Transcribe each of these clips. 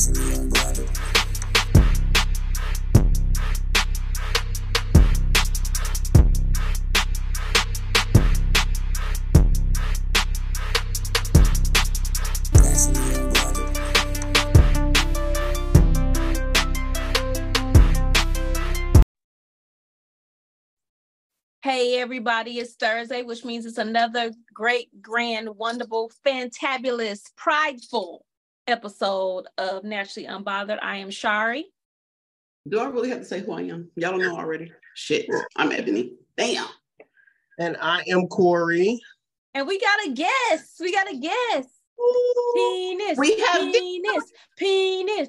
Hey everybody, it's Thursday, which means it's another great, grand, wonderful, fantabulous, prideful episode of Naturally Unbothered. I am Shari. Do I really have to say who I am? Y'all don't know already. Shit, I'm Ebony. Damn. And I am Corey. And we got a guest. Penis. We have penis.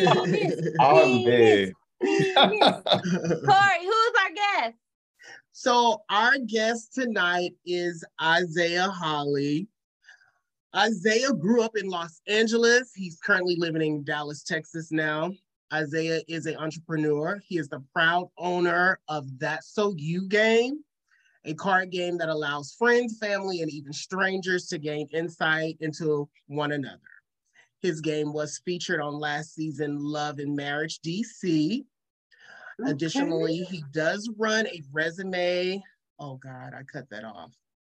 I'm dead. Penis. Corey, who's our guest? So our guest tonight is Isaiah Holly. Isaiah grew up in Los Angeles. He's currently living in Dallas, Texas now. Isaiah is an entrepreneur. He is the proud owner of That's So You game, a card game that allows friends, family, and even strangers to gain insight into one another. His game was featured on last season Love and Marriage DC. Okay. Additionally, he does run a resume. Oh God, I cut that off.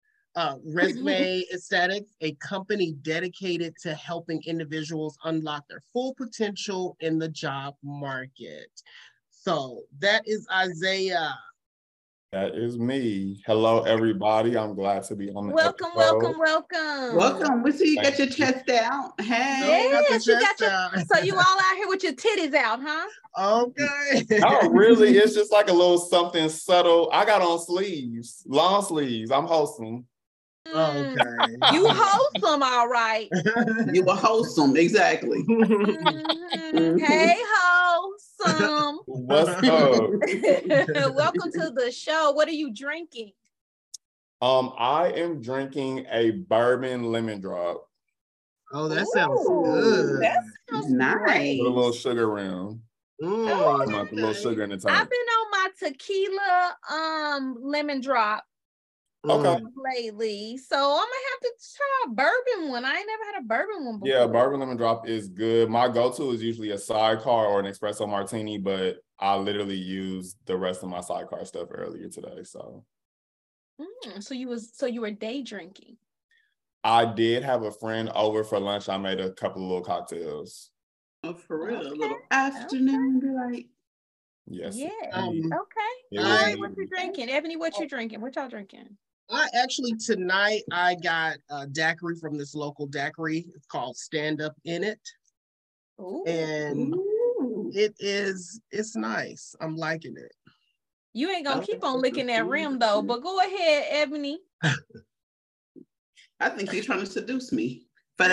Resume Aesthetics, a company dedicated to helping individuals unlock their full potential in the job market. So that is Isaiah. That is me. Hello, everybody. I'm glad to be on the Welcome. Welcome. We see you got your chest out. Hey. Yes, you got your. So you all out here with your titties out, huh? Okay. Oh, really? It's just like a little something subtle. I got on sleeves, long sleeves. I'm wholesome. Okay. You wholesome, all right. You were wholesome, exactly. Hey, wholesome. What's up? Welcome to the show. What are you drinking? I am drinking a bourbon lemon drop. Oh, that sounds good. That sounds nice. With a little sugar rim. A little sugar in the tank. I've been on my tequila lemon drop. Okay. Lately, so I'm gonna have to try a bourbon one. I ain't never had a bourbon one before. Yeah, bourbon lemon drop is good. My go-to is usually a sidecar or an espresso martini, but I literally used the rest of my sidecar stuff earlier today. So, so you were day drinking. I did have a friend over for lunch. I made a couple of little cocktails. Oh, for real? Okay. A little afternoon delight. Yes. Yeah. Okay. What you drinking, Ebony? What you drinking? What y'all drinking? Tonight I got a daiquiri from this local daiquiri. It's called Stand Up In It. Ooh. And it's nice. I'm liking it. You ain't gonna keep on licking that rim though, but go ahead, Ebony. I think he's trying to seduce me. I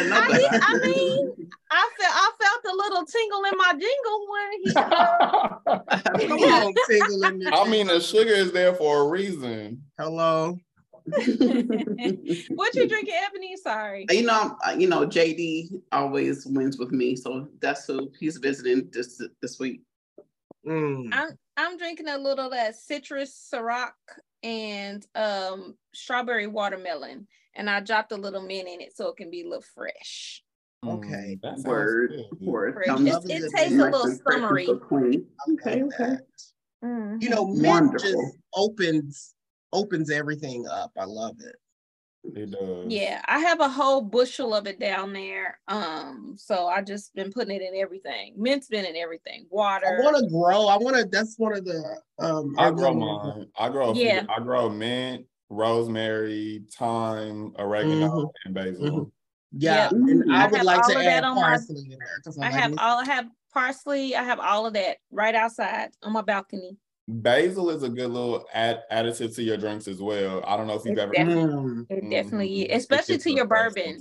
felt a little tingle in my jingle when he tingle in I mean, the sugar is there for a reason. Hello. What you drinking, Ebony? Sorry. You know, JD always wins with me, so that's who he's visiting this week. I'm drinking a little of that citrus Ciroc and strawberry watermelon, and I dropped a little mint in it so it can be a little fresh. Okay. Word. It tastes a little summery. Okay. Mm-hmm. You know, mint just opens everything up. I love it. It does. Yeah, I have a whole bushel of it down there. So I just been putting it in everything. Mint's been in everything. Water. That's one of the I grow mine. I grow mint, rosemary, thyme, oregano, and basil. Yeah, and I would like to add parsley in there. I have parsley. I have all of that right outside on my balcony. Basil is a good little additive to your drinks as well. I don't know if you've ever. It definitely is, especially to your bourbon.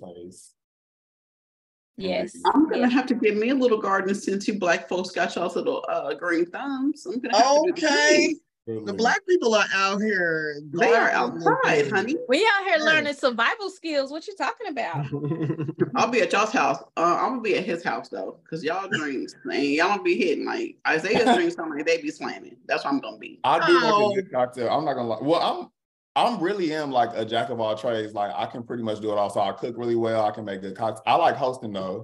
Yes. I'm gonna have to give me a little garden since you black folks got y'all's little green thumbs. I'm gonna have to do the black people are out here. They are outside, honey. We out here learning survival skills. What you talking about? I'll be at y'all's house. I'm gonna be at his house though, because y'all drinks and y'all don't be hitting like Isaiah's drinks sound like they be slamming. That's what I'm gonna be. I do like a good cocktail. I'm not gonna lie. Well, I'm really am like a jack of all trades. Like I can pretty much do it all. So I cook really well. I can make good cocktails. I like hosting though.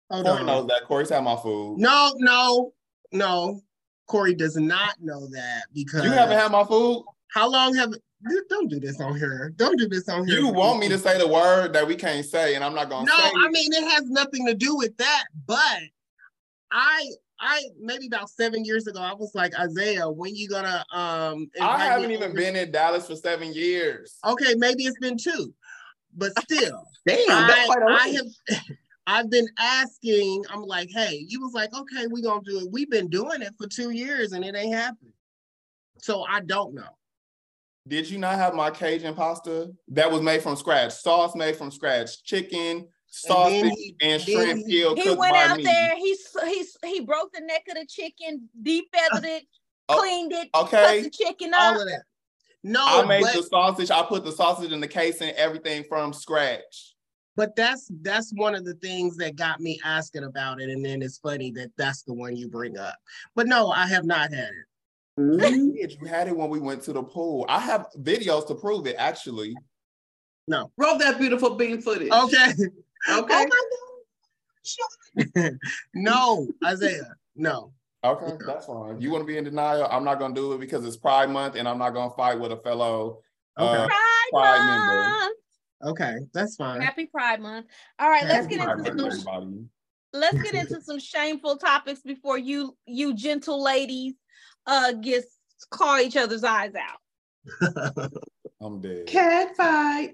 Hold Corey on. knows that. Corey's had my food. No. Corey does not know that because You haven't had my food? how long have don't do this on here. Don't do this on here. You want me to say the word that we can't say, and I'm not gonna No, say I mean it has nothing to do with that. But I maybe about 7 years ago, I was like, Isaiah, when you gonna I invite haven't me even over? been in Dallas for 7 years. Okay, maybe it's been 2, but still, Damn, that's quite I've been asking. I'm like, hey, you was like, okay, we gonna do it. We've been doing it for 2 years and it ain't happened. So I don't know. Did you not have my Cajun pasta that was made from scratch? Sauce made from scratch, chicken, sausage, and shrimp peel He cooked went by out me. there. He broke the neck of the chicken, defeathered it, cleaned it, okay, cut the chicken up. All of that. No, I made the sausage. I put the sausage in the casing, everything from scratch. But that's one of the things that got me asking about it, and then it's funny that that's the one you bring up. But no, I have not had it. You had it when we went to the pool. I have videos to prove it, actually. No. Roll that beautiful bean footage. Okay. Okay. Oh my God. No, Isaiah, no. Okay, that's fine. You want to be in denial? I'm not going to do it because it's Pride Month, and I'm not going to fight with a fellow Pride member. Month. Okay, that's fine. Happy Pride Month. All right, let's get Pride into Month, some. everybody. Let's get into some shameful topics before you gentle ladies call each other's eyes out. I'm dead. Cat fight.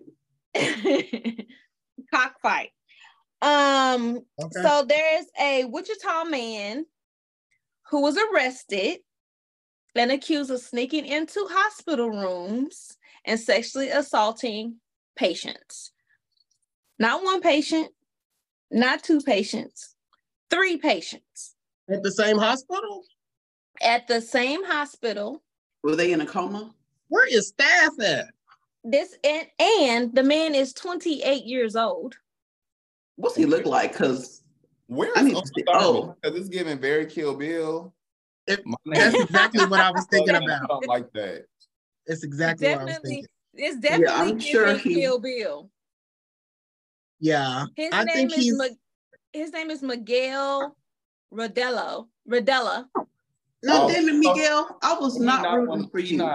Cockfight. Okay. So there's a Wichita man who was arrested and accused of sneaking into hospital rooms and sexually assaulting patients. Not one patient, not 2 patients, 3 patients. At the same hospital? At the same hospital. Were they in a coma? Where is staff at? And the man is 28 years old. What's he look like? Because Where's I need Uncle to see- Thurman? Because it's giving very Kill Bill. That's exactly what I was thinking about. I don't like that. It's exactly what I was thinking. It's definitely I'm sure Kill Bill. Yeah. His I name think his name is Miguel Rodella. no, David Miguel, I was not rooting for you.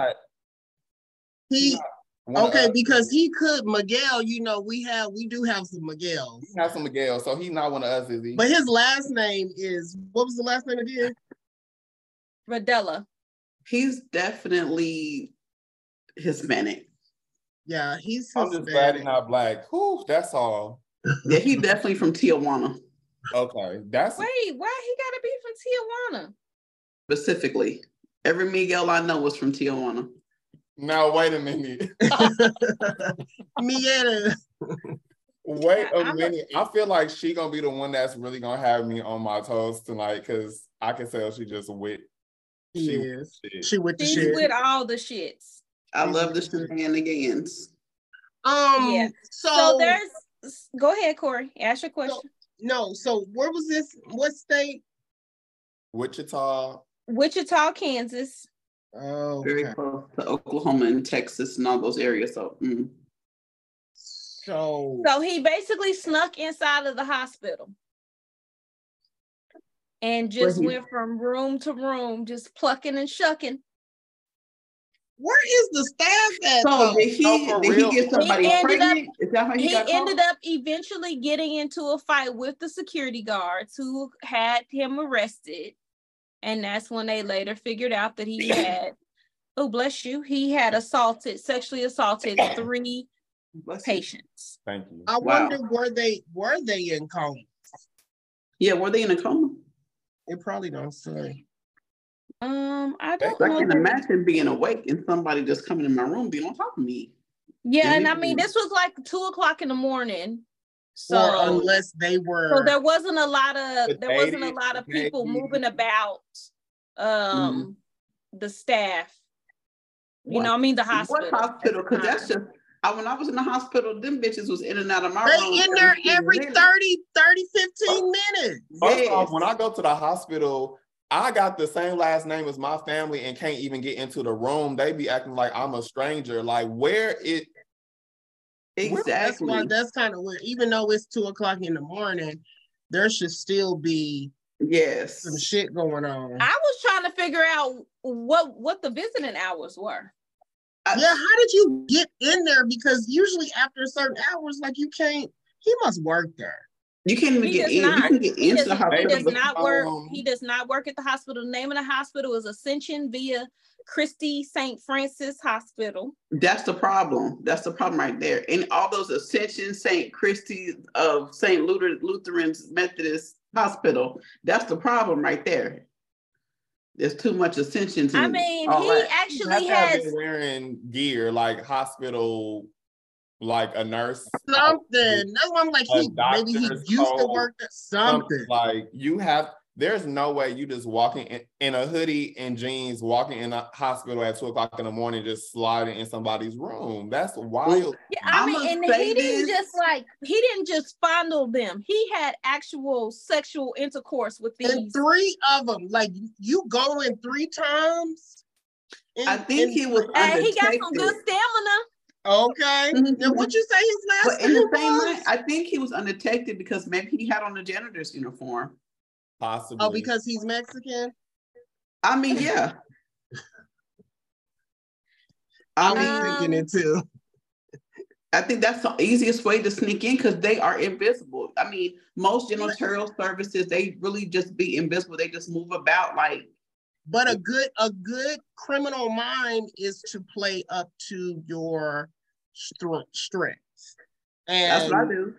Because he could Miguel, we do have some Miguels. He has some Miguel, so he's not one of us, is he? But his last name is, what was the last name again? Rodella. He's definitely Hispanic. Yeah, he's I'm Hispanic. just glad he's not black. Whew, that's all. Yeah, he definitely from Tijuana. Okay, that's Why he gotta be from Tijuana? Specifically. Every Miguel I know was from Tijuana. Now wait a minute. Miguel. Wait a minute. I feel like she gonna be the one that's really gonna have me on my toes tonight because I can tell she just with. She with the She's shit. with all the shits. I love the shenanigans. Yeah. So So there's. Go ahead, Corey. Ask your question. So where was this? What state? Wichita. Wichita, Kansas. Oh, Very okay. close to Oklahoma and Texas and all those areas. So, So he basically snuck inside of the hospital and just went from room to room, just plucking and shucking. where is the staff at? So did he get somebody pregnant? Is that how he got ended up eventually getting into a fight with the security guards who had him arrested. And that's when they later figured out that he had, oh, bless you, he had sexually assaulted 3 patients. Thank you. I wonder were they in coma? Yeah, were they in a coma? It probably don't say. I don't I know. can imagine being awake and somebody just coming in my room being on top of me. Yeah, and I mean, this was like 2:00 in the morning. So or unless they were. So there wasn't a lot of people moving about the staff. You know, I mean the hospital. What hospital? Because that's just when I was in the hospital, them bitches was in and out of my room. They in there every 15 minutes. First off, when I go to the hospital, I got the same last name as my family and can't even get into the room. They be acting like I'm a stranger. Like, where it exactly. That's kind of weird. Even though it's 2:00 in the morning, there should still be Yes. some shit going on. I was trying to figure out what the visiting hours were. Yeah, how did you get in there? Because usually after certain hours, like you can't, he must work there. You can't even get in. You can get into the hospital. He does not work. He does not work at the hospital. The name of the hospital is Ascension via Christie St. Francis Hospital. That's the problem. That's the problem right there. And all those Ascension, St. Christie of St. Lutheran's Methodist Hospital, that's the problem right there. There's too much Ascension to I mean, he actually has been wearing gear like hospital, like a nurse. Something. That's why I'm like, maybe he used to work at something. Like there's no way you just walking in a hoodie and jeans, walking in a hospital at 2:00 in the morning, just sliding in somebody's room. That's wild. Yeah, I mean, and he didn't just fondle them. He had actual sexual intercourse with these. And 3 of them, like you go in 3 times. I think he was undetected. He got some good stamina. Okay. Now, what'd you say his last name was? But in the same way, I think he was undetected because maybe he had on a janitor's uniform. Possibly. Oh, because he's Mexican? I mean, yeah. I was thinking it too. I think that's the easiest way to sneak in because they are invisible. I mean, most janitorial services, they really just be invisible. They just move about like. But a good criminal mind is to play up to your strengths. And that's what I do.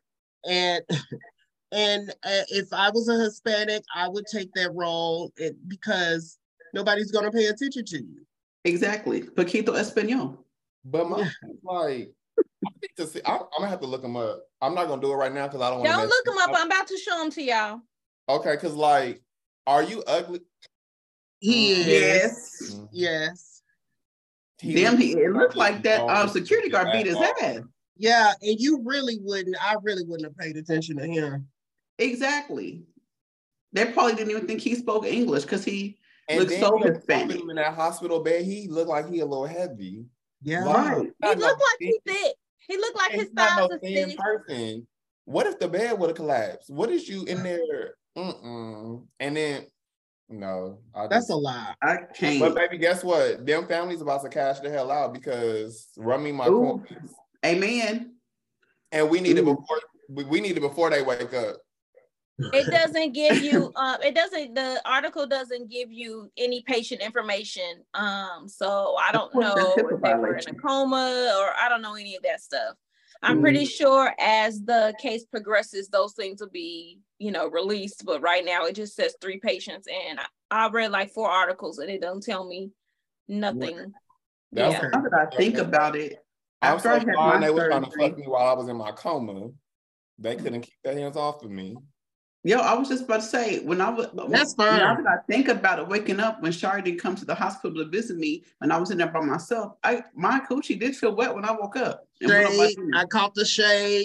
And if I was a Hispanic, I would take that role because nobody's going to pay attention to you. Exactly. Poquito Espanol. But my like, I'm gonna have to look him up. I'm not gonna do it right now because I don't want to. Don't look him up. I'm about to show him to y'all. Okay, because like, are you ugly? He is. Yes. Yes. It looked like that security guard beat his ass. Yeah, and I really wouldn't have paid attention to him. Exactly. They probably didn't even think he spoke English because he looked so Hispanic. In that hospital bed, he looked like he a little heavy. Yeah. Right. He looked like he thick. He looked like his thighs are thick. Person. What if the bed would have collapsed? What is you in there? And then no. That's a lie. I can't. But baby, guess what? Them families about to cash the hell out because run me my coins. Amen. And we need it before they wake up. It doesn't give you the article doesn't give you any patient information. So I don't know if they were in a coma or I don't know any of that stuff. I'm pretty sure as the case progresses, those things will be, released. But right now it just says 3 patients, and I read like 4 articles and it doesn't tell me nothing. Now that I think about it, I'm so fine they were trying to fuck me while I was in my coma. They couldn't keep their hands off of me. Yo, I was just about to say, that's fine. Now that I think about it, waking up when Shari didn't come to the hospital to visit me, when I was in there by myself, my coochie did feel wet when I woke up. I caught the shade.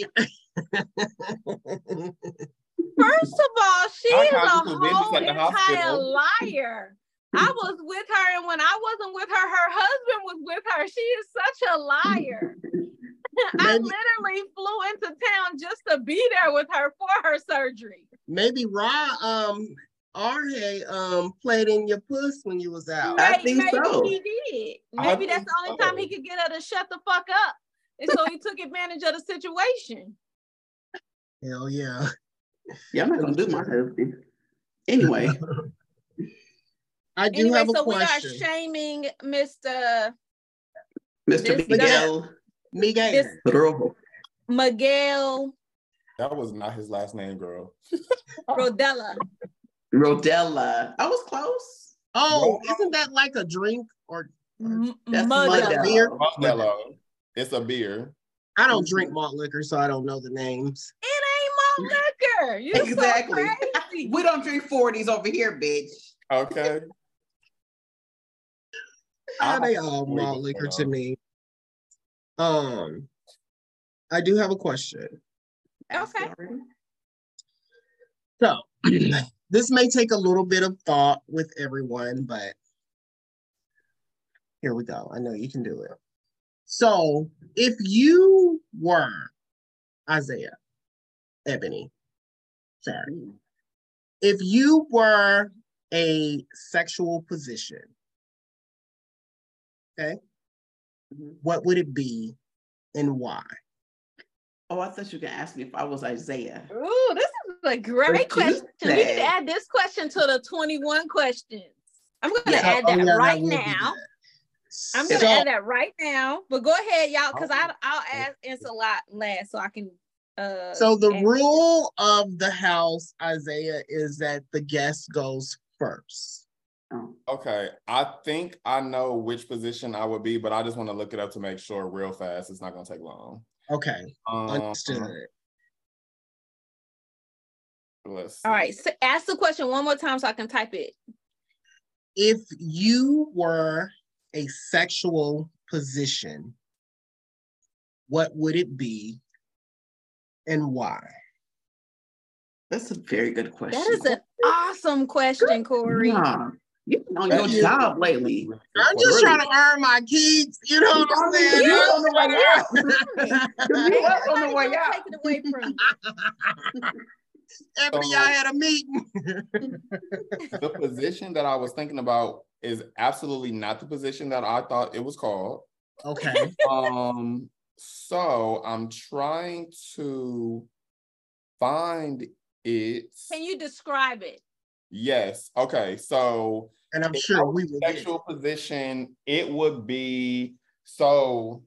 First of all, she is a whole entire liar. I was with her, and when I wasn't with her, her husband was with her. She is such a liar. I literally flew into town just to be there with her for her surgery. Maybe Arhe played in your puss when you was out. I think so. Maybe he did. Maybe that's the only time he could get her to shut the fuck up. And so he took advantage of the situation. Hell yeah. Yeah, I'm not gonna do my husband. Anyway. I do have a question. We are shaming Mr. Miguel. Miguel. That was not his last name, girl. Rodella. I was close. Oh, isn't that like a drink or that's Modelo. Modelo. It's a beer. I don't drink malt liquor, so I don't know the names. It ain't malt liquor. You exactly. So crazy. We don't drink 40s over here, bitch. Okay. They all malt liquor to me. I do have a question. Okay. So this may take a little bit of thought with everyone, but here we go. I know you can do it. So if you were Isaiah Ebony, Sorry. If you were a sexual position, okay, what would it be and why? Oh, I thought you were gonna ask me if I was Isaiah. Ooh, this is a great question. We need to add this question to the 21 questions. I'm gonna add that right now. I'm gonna add that right now. But go ahead, y'all, because I'll answer a lot last so I can. So the rule of the house, Isaiah, is that the guest goes first. Okay, I think I know which position I would be, but I just want to look it up to make sure real fast. It's not going to take long. Okay, understood. All right, so ask the question one more time so I can type it. If you were a sexual position, what would it be and why? That's a very good question. That is an awesome question, Corey. Yeah. You've been on your job lately. I'm just trying to earn my keeps. You know what I'm saying? You're on the way out. You're on the way out. Take it away from you. Ebony, I had a meeting. The position that I was thinking about is absolutely not the position that I thought it was called. Okay. So I'm trying to find it. Can you describe it? Yes. Okay. So, and I'm sure we will. Sexual position, it would be so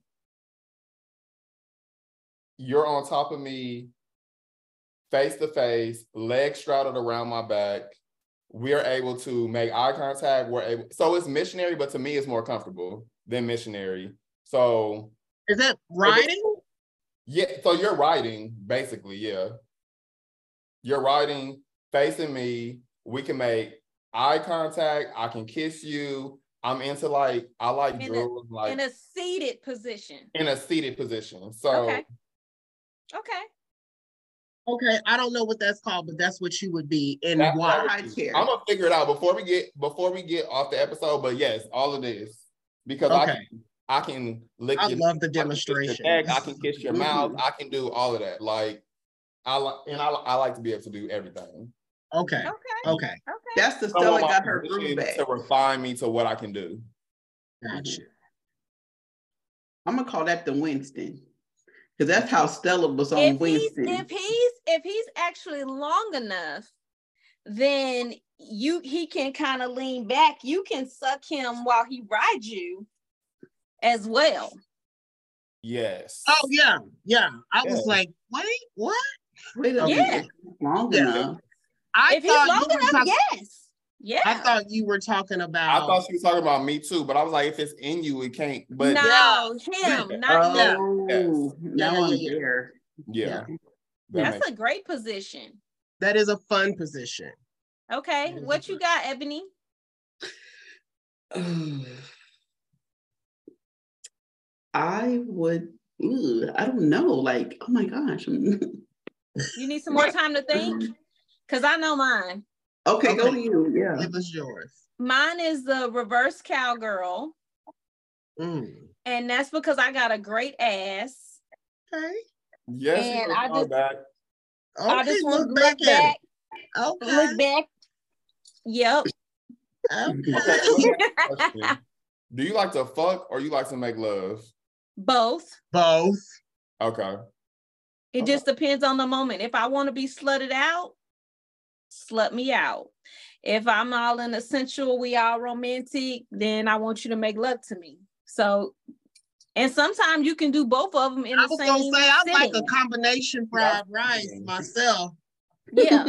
you're on top of me, face to face, legs straddled around my back. We're able to make eye contact. So it's missionary, but to me, it's more comfortable than missionary. So is that riding? Yeah. So you're riding, basically. Yeah. You're riding, facing me. We can make eye contact. I can kiss you. I'm into I like drills. In a seated position. In a seated position. So. Okay. I don't know what that's called, but that's what you would be. And why? I'm gonna figure it out before we get off the episode. But yes, all of this because I can lick. I love the demonstration. I can kiss your mouth. I can do all of that. I like to be able to do everything. Okay. That's the Stella got her groove back. To refine me to what I can do. Gotcha. I'm gonna call that the Winston. Because that's how Stella was on Winston. If he's actually long enough, then he can kind of lean back. You can suck him while he rides you as well. Yes. Oh yeah. I was like, wait, what? Wait a minute. Long enough. If he's long enough, yes. Yeah. I thought you were talking about. I thought she was talking about me too, but I was like, if it's in you, it can't. But no, him, not you. Yes. Now I'm there. Yeah. That's a great position. That is a fun position. Okay. What you got, Ebony? I would, I don't know. Oh my gosh. You need some more time to think? Because I know mine. Okay, go to you. Yeah. Give us yours. Mine is the reverse cowgirl. And that's because I got a great ass. Okay. Yes, and I just want to look back at it. Okay. Look back. Yep. Okay. Do you like to fuck or you like to make love? Both. Okay. It just depends on the moment. If I want to be slutted out, slut me out. If I'm all in a sensual, we all romantic, then I want you to make love to me. So, and sometimes you can do both of them in the same. I was gonna say I like a combination fried rice myself. Yeah.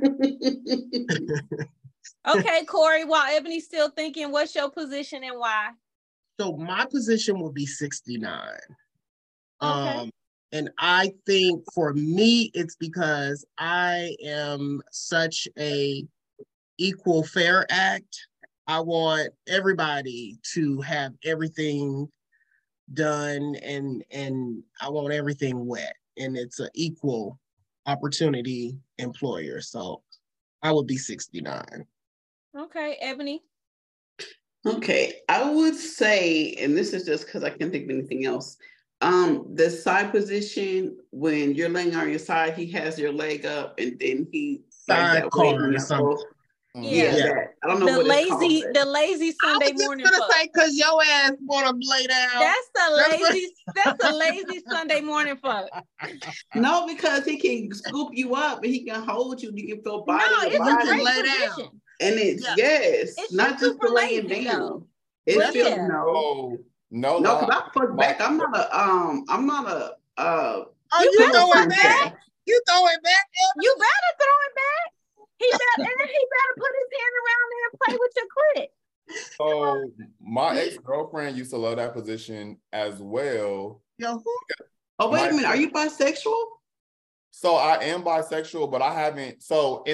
Okay, Corey. While Ebony's still thinking, what's your position and why? So my position would be 69. Okay. And I think for me, it's because I am such a equal fair act. I want everybody to have everything done and I want everything wet. And it's an equal opportunity employer. So I would be 69. Okay, Ebony. Okay, I would say, and this is just because I can't think of anything else, The side position, when you're laying on your side, he has your leg up and then he Sidecar or something. Yeah. That. I don't know what it's called. The lazy Sunday morning fuck. I was just gonna say, cause your ass wanna lay down. That's the lazy Sunday morning fuck. No, because he can scoop you up and he can hold you. You can feel body. No, it's a great lay position. down. And it's It's not just the laying lazy, down. though. It's Yeah. no, no, because I fuck back. I'm not a Oh, you throw it back. You throw it back. You better throw it back. He better put his hand around there and play with your clit. So my ex-girlfriend used to love that position as well. Yo, who? Oh, wait a minute. Are you bisexual? So I am bisexual, but I haven't. So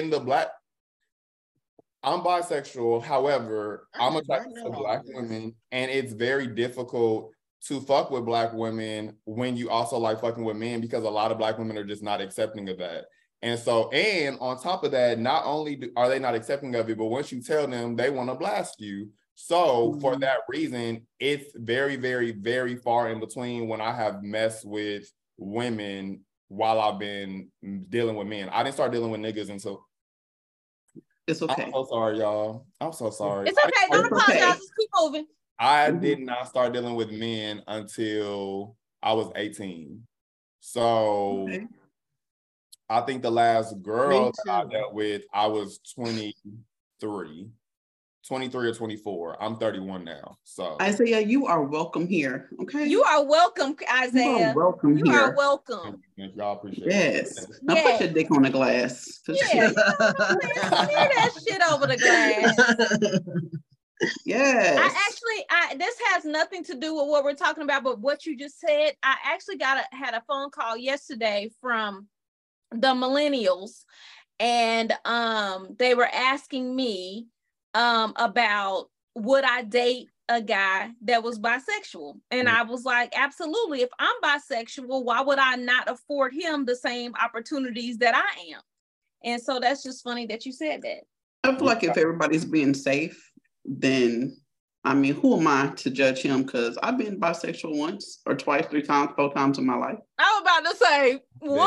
I'm bisexual. However, I'm attracted to Black women, and it's very difficult to fuck with Black women when you also like fucking with men, because a lot of Black women are just not accepting of that. And so, and on top of that, not only are they not accepting of it, but once you tell them, they want to blast you. So for that reason, it's very, very, very far in between when I have messed with women while I've been dealing with men. I didn't start dealing with niggas until... It's okay. I'm so sorry, y'all. I'm so sorry. It's okay. Don't apologize. Okay. Just keep moving. I did not start dealing with men until I was 18. So... Okay. I think the last girl that I dealt with, I was 23 or 24. I'm 31 now. So Isaiah, you are welcome here. Okay. You are welcome, Isaiah. You are welcome here. You are welcome. Y'all appreciate it. Yes. Now put your dick on the glass. Yeah, you know, smear that shit over the glass. Yes. This has nothing to do with what we're talking about, but what you just said, I actually had a phone call yesterday from the millennials, and they were asking me about would I date a guy that was bisexual, and I was like, absolutely. If I'm bisexual, why would I not afford him the same opportunities that I am? And so that's just funny that you said that. I feel like if everybody's being safe, then I mean, who am I to judge him? Because I've been bisexual once or twice, 3 times, 4 times in my life. I was about to say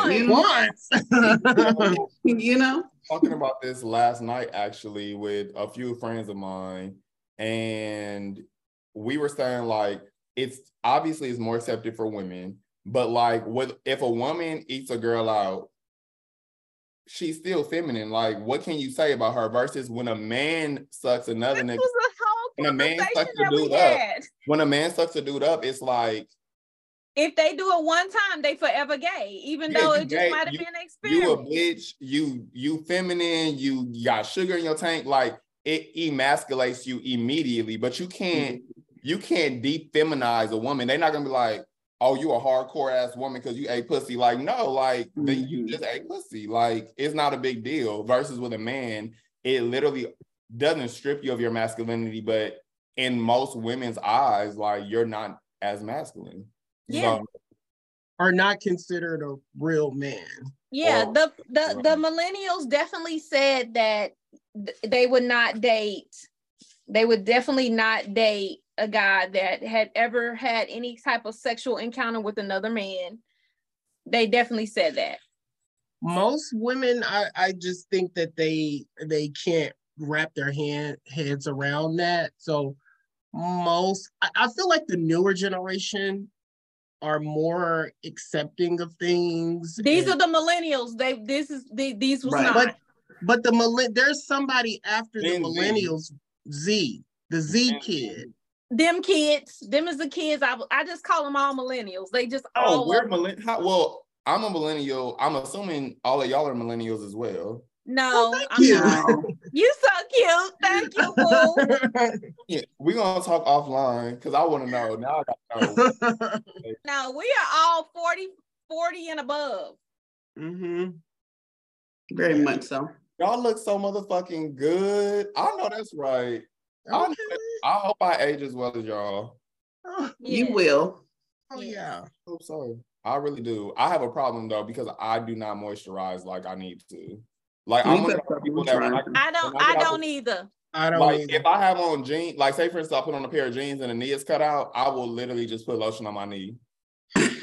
once. You know? Talking about this last night, actually, with a few friends of mine, and we were saying, like, it's more accepted for women, but like, if a woman eats a girl out, she's still feminine. Like, what can you say about her? Versus when a man sucks another nigga. When a man sucks a dude up, it's like, if they do it one time, they forever gay, even though it just might have been an experiment. You a bitch, you feminine, you got sugar in your tank, like it emasculates you immediately, but you can't defeminize a woman. They're not gonna be like, oh, you a hardcore ass woman because you ate pussy. Like, no, like you just ate pussy. Like, it's not a big deal. Versus with a man, it literally doesn't strip you of your masculinity, but in most women's eyes, like, you're not as masculine. Yeah. So, are not considered a real man. Yeah, the millennials definitely said that they would definitely not date a guy that had ever had any type of sexual encounter with another man. They definitely said that. Most women, I just think that they can't wrap their heads around that. So I feel like the newer generation are more accepting of things. These are the millennials. These was right. Not. But there's somebody after the millennials, Z, the Z kid. Them kids, them is the kids. I just call them all millennials. They just all. We're well, I'm a millennial. I'm assuming all of y'all are millennials as well. No, I'm not. You so cute. Thank you, boo. Yeah, we're gonna talk offline because I want to know. Now I gotta know. No, we are all 40 and above. Mm-hmm. Very much so. Y'all look so motherfucking good. I know that's right. Okay. I hope I age as well as y'all. You will. Oh yeah. I hope so. I really do. I have a problem though because I do not moisturize like I need to. Like I'm one of those people that I don't either. I don't like either. If I have on jeans, like say for instance, I put on a pair of jeans and the knee is cut out, I will literally just put lotion on my knee.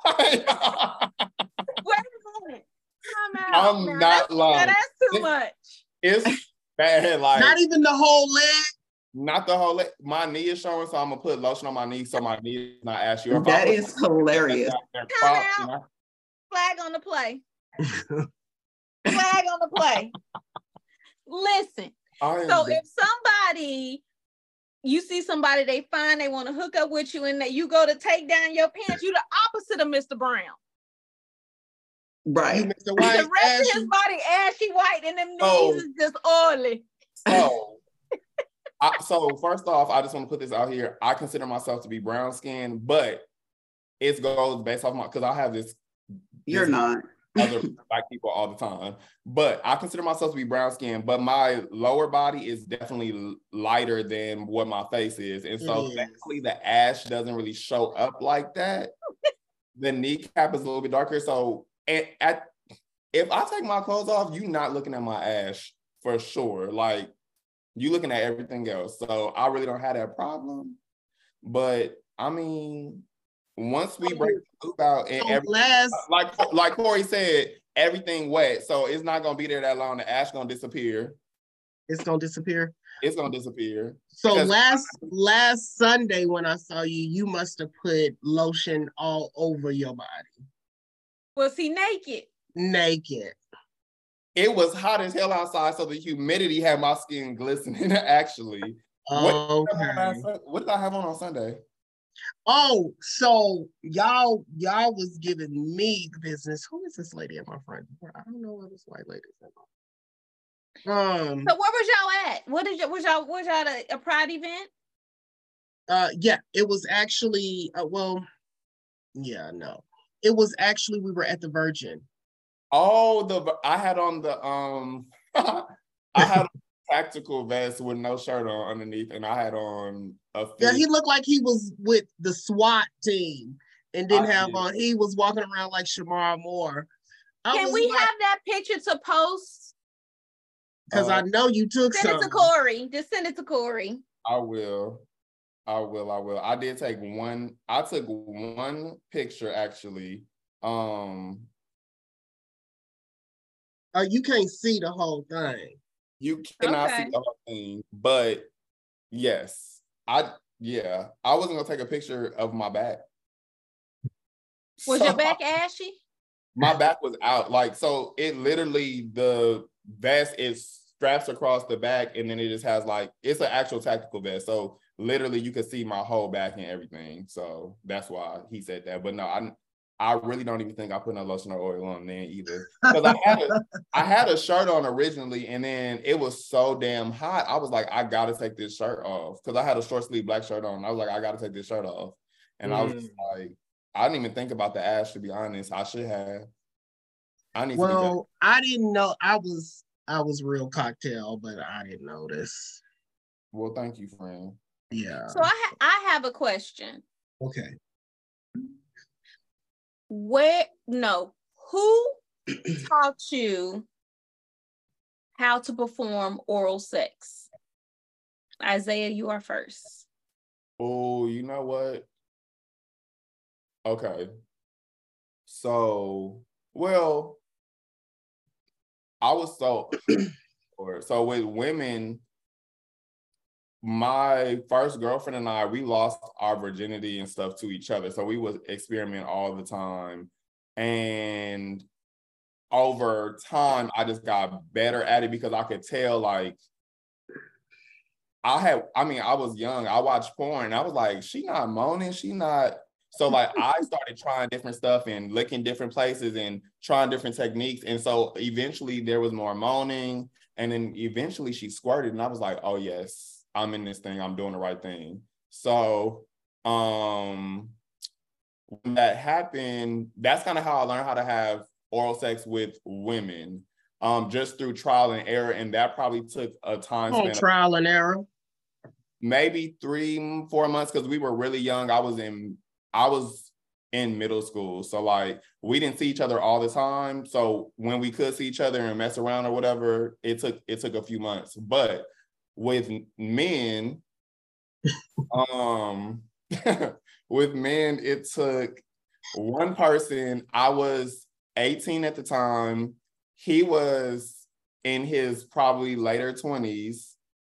Wait a minute. Time out. I'm Now, not lying. That's too much. It's bad. Like Not even the whole leg. not the whole leg. My knee is showing, so I'm gonna put lotion on my knee so my knee is not ashy. Or if That I is hilarious. Time out. Flag on the play. Flag on the play. Listen. So if somebody, you see somebody they find, they want to hook up with you, and that you go to take down your pants, you the opposite of Mr. Brown. Right. Mr. White, The rest of his body ashy white, and them knees is just oily. So first off, I just want to put this out here. I consider myself to be brown skinned, but it goes based off because I have this. You're not. Other black people all the time, but I consider myself to be brown skinned, but my lower body is definitely lighter than what my face is. And so thankfully the ash doesn't really show up like that. The kneecap is a little bit darker. So if I take my clothes off, you're not looking at my ash for sure. Like you looking at everything else. So I really don't have that problem. But I mean, once we break the loop out and like Corey said, everything wet, so it's not gonna be there that long. The ash gonna disappear. It's gonna disappear. It's gonna disappear. So last Sunday when I saw you, you must have put lotion all over your body. Was he naked? Naked. It was hot as hell outside, so the humidity had my skin glistening. Actually, what did I have on Sunday? Oh, so y'all was giving me business. Who is this lady at my front door? I don't know where this white lady is. So where was y'all at? Was y'all at a Pride event? Yeah, it was actually it was actually we were at the Virgin. Oh, I had on the I had a tactical vest with no shirt on underneath, and I had on yeah, he looked like he was with the SWAT team and didn't have on. He was walking around like Shamar Moore. Can we have that picture to post? Because I know you took some. Send it to Corey. Just send it to Corey. I will. I did take one. I took one picture actually. You can't see the whole thing. You cannot see the whole thing, but yes. I wasn't gonna take a picture of my back. Was your back ashy? My back was out. Like, so it literally, the vest is straps across the back, and then it just has like, it's an actual tactical vest. So literally you could see my whole back and everything. So that's why he said that. But no, I really don't even think I put no lotion or oil on then either. Because I had a shirt on originally, and then it was so damn hot. I was like, I gotta take this shirt off. Because I had a short sleeve black shirt on. I was like, I gotta take this shirt off. And I was just like, I didn't even think about the ash, to be honest. I should have. I didn't know. I was real cocktail, but I didn't know this. Well, thank you, friend. Yeah. So I have a question. Okay. Who taught you how to perform oral sex? Isaiah, you are first. Oh, you know what? Okay. So, well, I was so with women, my first girlfriend and I, we lost our virginity and stuff to each other. So we would experiment all the time. And over time, I just got better at it because I could tell, like, I was young. I watched porn. I was like, she not moaning. She not. So like, I started trying different stuff and licking different places and trying different techniques. And so eventually there was more moaning. And then eventually she squirted. And I was like, oh, yes. I'm in this thing, I'm doing the right thing. So when that happened, that's kind of how I learned how to have oral sex with women, just through trial and error. And that probably took a time span. Trial and error. Maybe 3-4 months, because we were really young. I was in middle school. So like, we didn't see each other all the time. So when we could see each other and mess around or whatever, it took a few months. But with men, it took One person, I was 18 at the time. He was in his probably later 20s.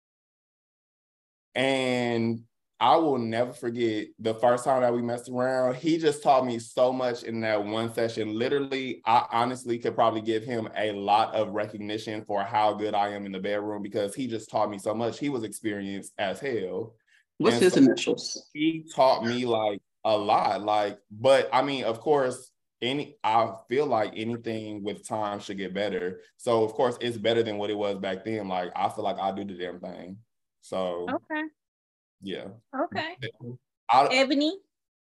And I will never forget the first time that we messed around. He just taught me so much in that one session. Literally, I honestly could probably give him a lot of recognition for how good I am in the bedroom because he just taught me so much. He was experienced as hell. What's his initials? He taught me like a lot. Like, but I mean, of course, I feel like anything with time should get better. So of course, it's better than what it was back then. Like, I feel like I do the damn thing. So okay. Yeah. Okay. Ebony?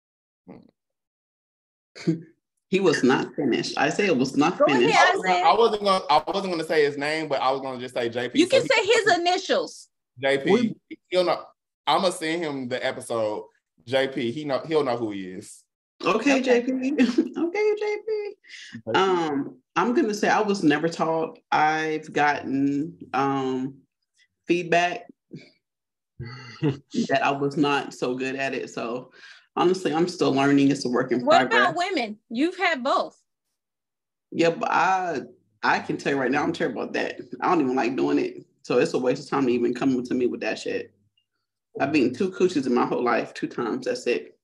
He was not finished. Isaiah was not Go finished. Ahead, I wasn't gonna say his name, but I was gonna just say JP. You can say his initials. JP. He'll know. I'm gonna send him the episode. JP. He'll know who he is. Okay, JP. Okay, JP. I'm gonna say I was never taught. I've gotten feedback that I was not so good at it. So honestly, I'm still learning. It's a work in progress. What about women? You've had both. Yeah, but I can tell you right now, I'm terrible at that. I don't even like doing it. So it's a waste of time to even come to me with that shit. I've beaten 2 coochies in my whole life, 2 times. That's it.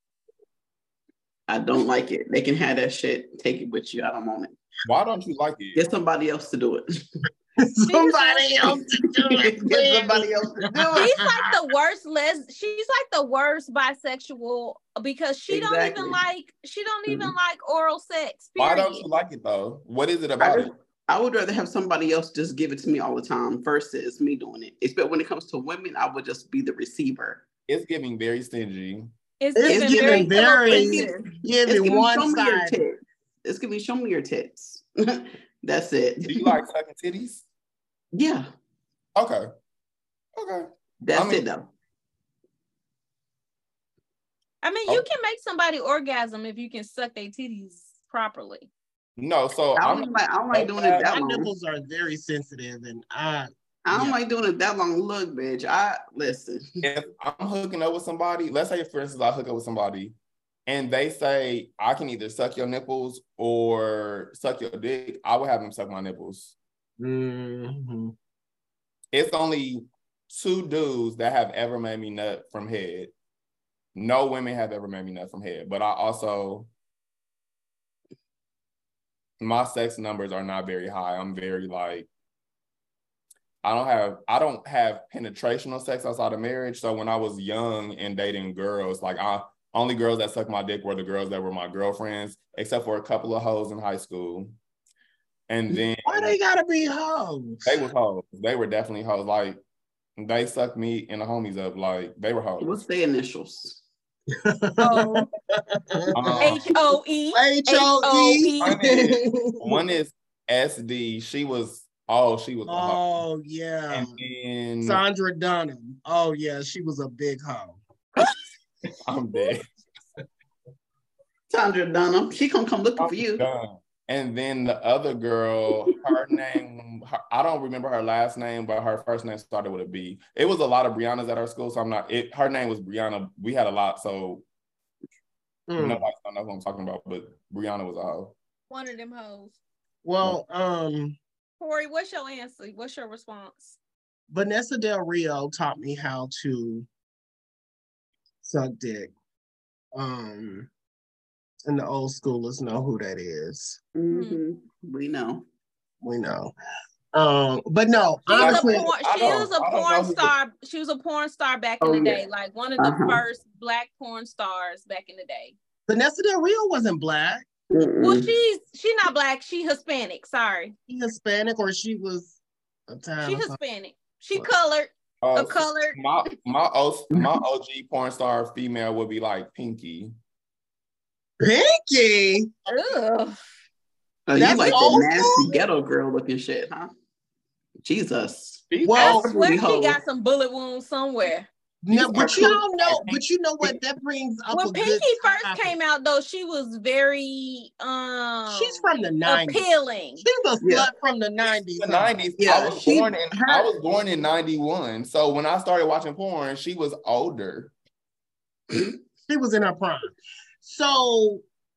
I don't like it. They can have that shit. Take it with you. I don't want it. Why don't you like it? Get somebody else to do it. Somebody else to do it. Get somebody else to do it. She's like the worst she's like the worst bisexual because she don't even like oral sex. Period. Why don't you like it though? What is it about it? I would rather have somebody else just give it to me all the time versus me doing it. But when it comes to women, I would just be the receiver. It's giving very stingy. It's giving one side. It's giving show me your tits. That's it. Do you like sucking titties? Yeah. Okay. That's it though. I mean, you can make somebody orgasm if you can suck their titties properly. No, so I don't like doing it that long. My nipples are very sensitive, and I don't like doing it that long. Look, bitch, listen. If I'm hooking up with somebody, let's say for instance I hook up with somebody, and they say I can either suck your nipples or suck your dick, I would have them suck my nipples. Mm-hmm. It's only 2 dudes that have ever made me nut from head. No women have ever made me nut from head, but my sex numbers are not very high. I'm very like, I don't have penetrational sex outside of marriage. So when I was young and dating girls, like only girls that sucked my dick were the girls that were my girlfriends, except for a couple of hoes in high school. And then why they gotta be hoes? They was hoes. They were definitely hoes. Like they sucked me and the homies up. Like they were hoes. What's their initials? HOE. One is SD. She was a hoe. Yeah. And then Sandra Dunham. Oh yeah, she was a big hoe. I'm dead. Sandra Dunham. She gonna come looking for you. Done. And then the other girl, her name, I don't remember her last name, but her first name started with a B. It was a lot of Briannas at our school, so her name was Brianna. We had a lot, so nobody don't know who I'm talking about, but Brianna was a hoe. One of them hoes. Well, Corey, what's your answer? What's your response? Vanessa Del Rio taught me how to suck dick. And the old schoolers know who that is. Mm-hmm. We know. But no, honestly, she was a porn star. She was a porn star back in the day, like one of the first Black porn stars back in the day. Vanessa Del Rio wasn't Black. Well, she's not Black. She Hispanic. Sorry. She Hispanic, or she was She Hispanic. She colored. Colored. My OG porn star female would be like Pinky. Pinky? Ugh. Oh, you like the nasty ghetto girl looking shit, huh? Jesus. Well, I swear she got some bullet wounds somewhere. No, but you don't know. But you know what? That brings up. When Pinky first came out, though, she was very she's from the 90s. Appealing. She was slut from the 90s. The 90s. Yeah, I was born in 91. So when I started watching porn, she was older. She was in her prime. So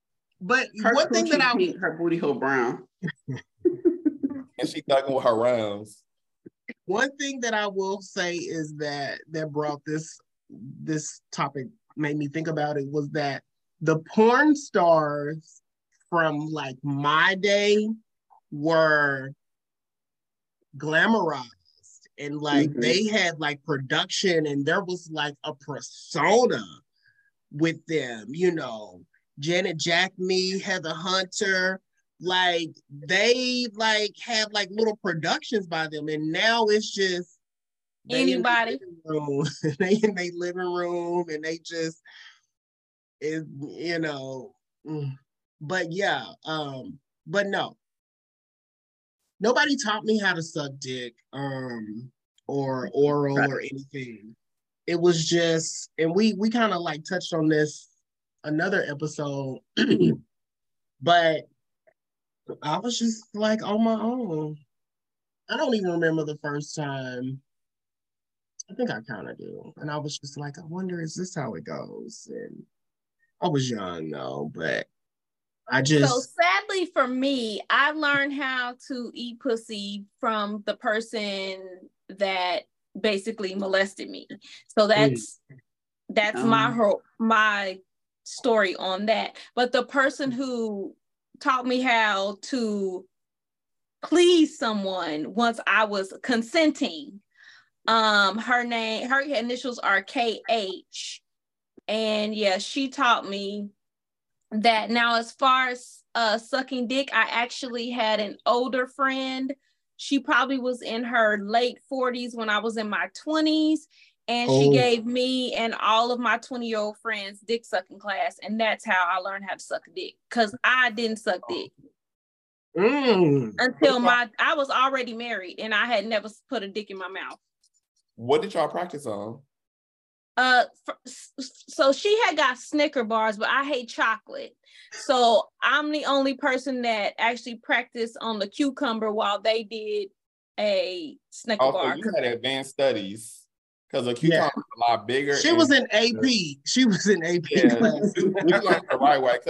But Her one thing that coochie pink, her booty hole brown. And she thugging with her rounds. one thing that I will say is that brought this topic, made me think about it, was that the porn stars from like my day were glamorized, and like they had like production, and there was like a persona with them, you know. Janet Jackme, Heather Hunter, like they like had like little productions by them, and now it's just Anybody. they in their living room, and they just is, you know. But yeah, but no, nobody taught me how to suck dick, or oral or anything. It was just, and we kind of like touched on this another episode, but I was just like on my own. I don't even remember the first time. I think I kind of do. And I was just like, I wonder, is this how it goes? And I was young though, but I just. So sadly for me, I learned how to eat pussy from the person that basically molested me. So that's my story on that. But the person who taught me how to please someone once I was consenting, her initials are KH, and yeah, she taught me that. Now, as far as sucking dick, I actually had an older friend. She probably was in her late 40s when I was in my 20s, and she gave me and all of my 20-year-old friends dick sucking class, and that's how I learned how to suck a dick, because I didn't suck dick until I was already married, and I had never put a dick in my mouth. What did y'all practice on? So she had got Snicker bars, but I hate chocolate. So I'm the only person that actually practiced on the cucumber while they did a Snicker bar. You had advanced studies, because a cucumber is a lot bigger. She was in AP. She was in AP class. You learned the right way.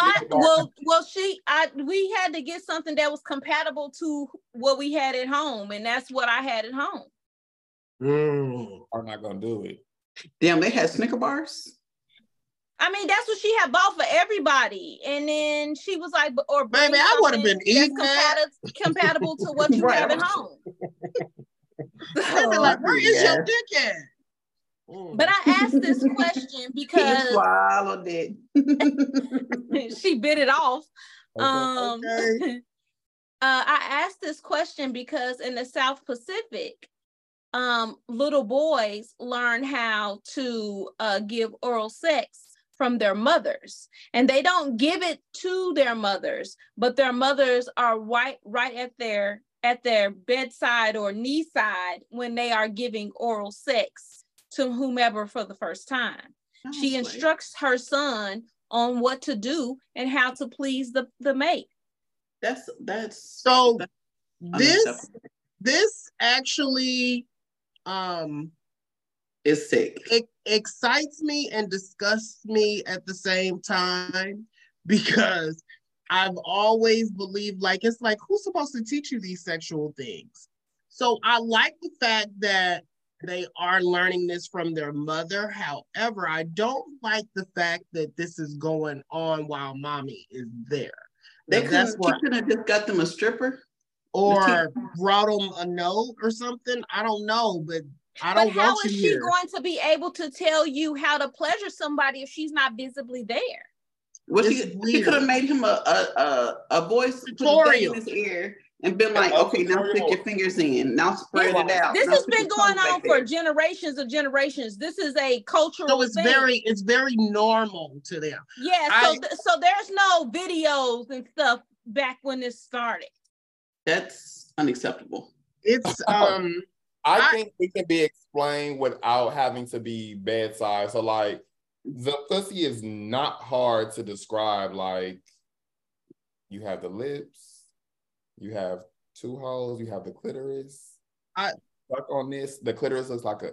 We had to get something that was compatible to what we had at home, and that's what I had at home. I'm not gonna do it. Damn, they had Snicker bars? I mean, that's what she had bought for everybody. And then she was like, or baby, I would have been eating compatible to what you have at home. So, like, where is your dick at? But I asked this question because he swallowed it. She bit it off. Okay. I asked this question because in the South Pacific, little boys learn how to give oral sex from their mothers, and they don't give it to their mothers, but their mothers are right at their bedside or knee side when they are giving oral sex to whomever for the first time. She instructs her son on what to do and how to please the mate. That's this actually is sick. It excites me and disgusts me at the same time, because I've always believed, like, it's like, who's supposed to teach you these sexual things? So I like the fact that they are learning this from their mother. However, I don't like the fact that this is going on while mommy is there. She could have just got them a stripper, or brought them a note or something. I don't know, but I don't. But how is she going to be able to tell you how to pleasure somebody if she's not visibly there? Well, she could have made him a voice tutorial in his ear and been like, okay, now stick your fingers in, now spread it out. This has been going on for generations of generations. This is a cultural thing. It's very normal to them. Yeah, so there's no videos and stuff back when this started. That's unacceptable. It's I think it can be explained without having to be bedside. So like, the pussy is not hard to describe. Like, you have the lips, you have two holes, you have the clitoris. Stuck on this, the clitoris looks like a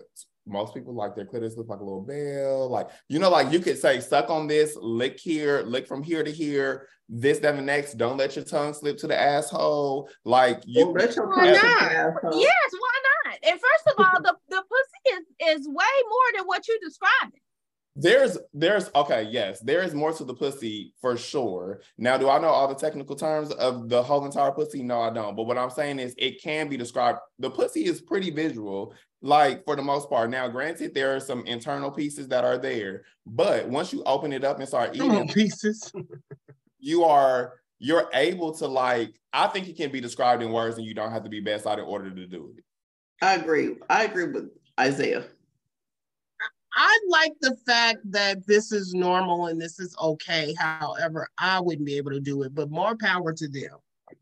most people like their clitoris look like a little bell. Like, you know, like you could say, suck on this, lick here, lick from here to here, this, then the next. Don't let your tongue slip to the asshole. Like, you let your Why tongue not? to the asshole. Yes, why not? And first of all, the pussy is way more than what you describing. There's okay, yes, there is more to the pussy for sure. Now, do I know all the technical terms of the whole entire pussy? No, I don't. But what I'm saying is it can be described. The pussy is pretty visual, like for the most part. Now, granted, there are some internal pieces that are there, but once you open it up and start eating pieces, you're able to, like, I think it can be described in words and you don't have to be bedside in order to do it. I agree with Isaiah. I like the fact that this is normal and this is okay. However, I wouldn't be able to do it, but more power to them.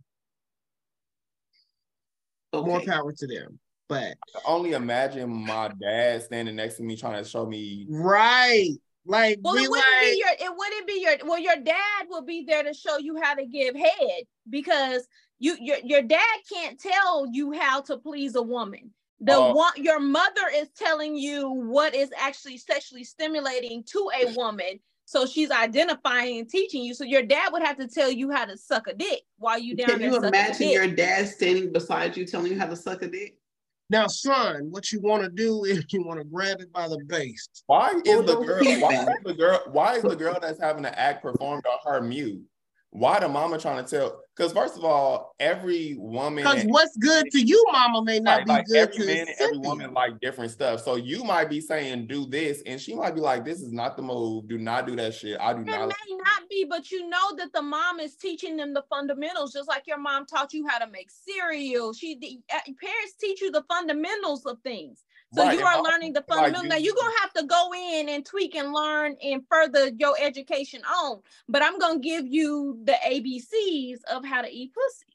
Okay. More power to them. But I only imagine my dad standing next to me trying to show me. right. Like, well, it wouldn't be your dad will be there to show you how to give head, because your dad can't tell you how to please a woman. Your mother is telling you what is actually sexually stimulating to a woman. So she's identifying and teaching you. So your dad would have to tell you how to suck a dick while you down there. Can you imagine your dad standing beside you telling you how to suck a dick? Now, son, what you want to do is you want to grab it by the base. Why is the girl that's having the act performed on her mute? Why the mama trying to tell? Because first of all, every woman. Because what's good to you, mama, may not be good to every man and every woman like different stuff. So you might be saying do this, and she might be like, "This is not the move. Do not do that shit. I do not." It may not be, but you know that the mom is teaching them the fundamentals, just like your mom taught you how to make cereal. Parents teach you the fundamentals of things. So right. You are learning the fundamentals. Now you're gonna have to go in and tweak and learn and further your education on. But I'm gonna give you the ABCs of how to eat pussy.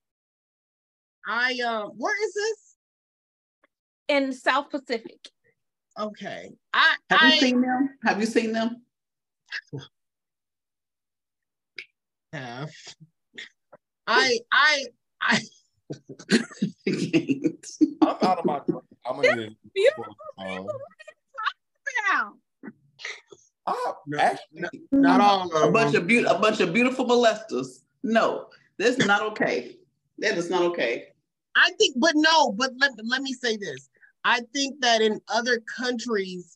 Where is this? In South Pacific. Okay. Have you seen them? Have you seen them? Have. I'm out of my. I'm gonna need beautiful people. Actually, not all of a bunch of beautiful molesters. No, that's not okay. That is not okay. I think, but let me say this. I think that in other countries,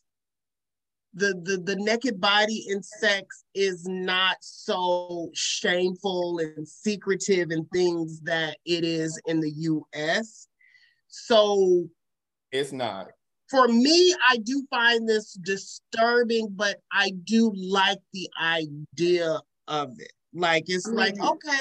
the naked body in sex is not so shameful and secretive and things that it is in the US. So it's not. For me, I do find this disturbing, but I do like the idea of it. Like, it's like,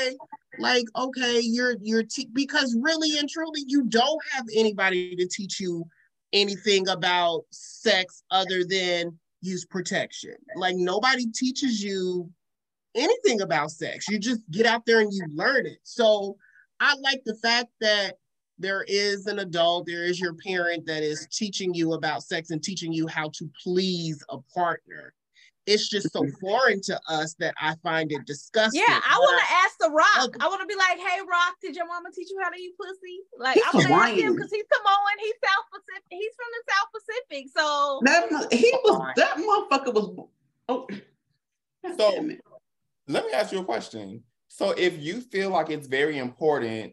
okay, you're because really and truly, you don't have anybody to teach you anything about sex other than use protection. Like, nobody teaches you anything about sex. You just get out there and you learn it. So I like the fact that there is an adult, there is your parent that is teaching you about sex and teaching you how to please a partner. It's just so foreign to us that I find it disgusting. Yeah, I want to ask The Rock. Okay. I want to be like, hey, Rock, did your mama teach you how to eat pussy? Like, I want to ask him because he's Samoan, he's South Pacific, he's from the South Pacific. So that motherfucker was. Oh, so let me ask you a question. So if you feel like it's very important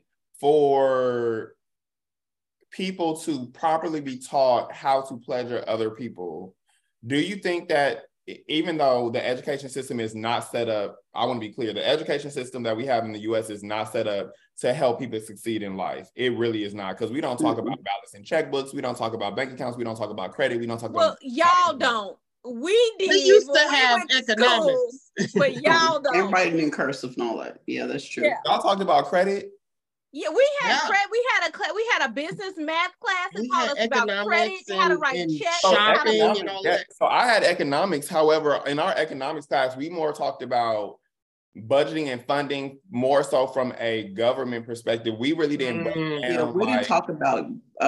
for people to properly be taught how to pleasure other people, do you think that even though the education system is not set up, I want to be clear, the education system that we have in the US is not set up to help people succeed in life. It really is not, because we don't talk about balancing checkbooks, we don't talk about bank accounts, we don't talk about credit, we don't talk about... y'all don't. We used to have economics. But y'all don't. And writing in cursive and all that. Yeah, that's true. Yeah. Y'all talked about credit? Yeah, we had a business math class that taught us about credit, how to write checks, shopping, and all that. So I had economics. However, in our economics class, we more talked about budgeting and funding more so from a government perspective. We really didn't. We didn't talk about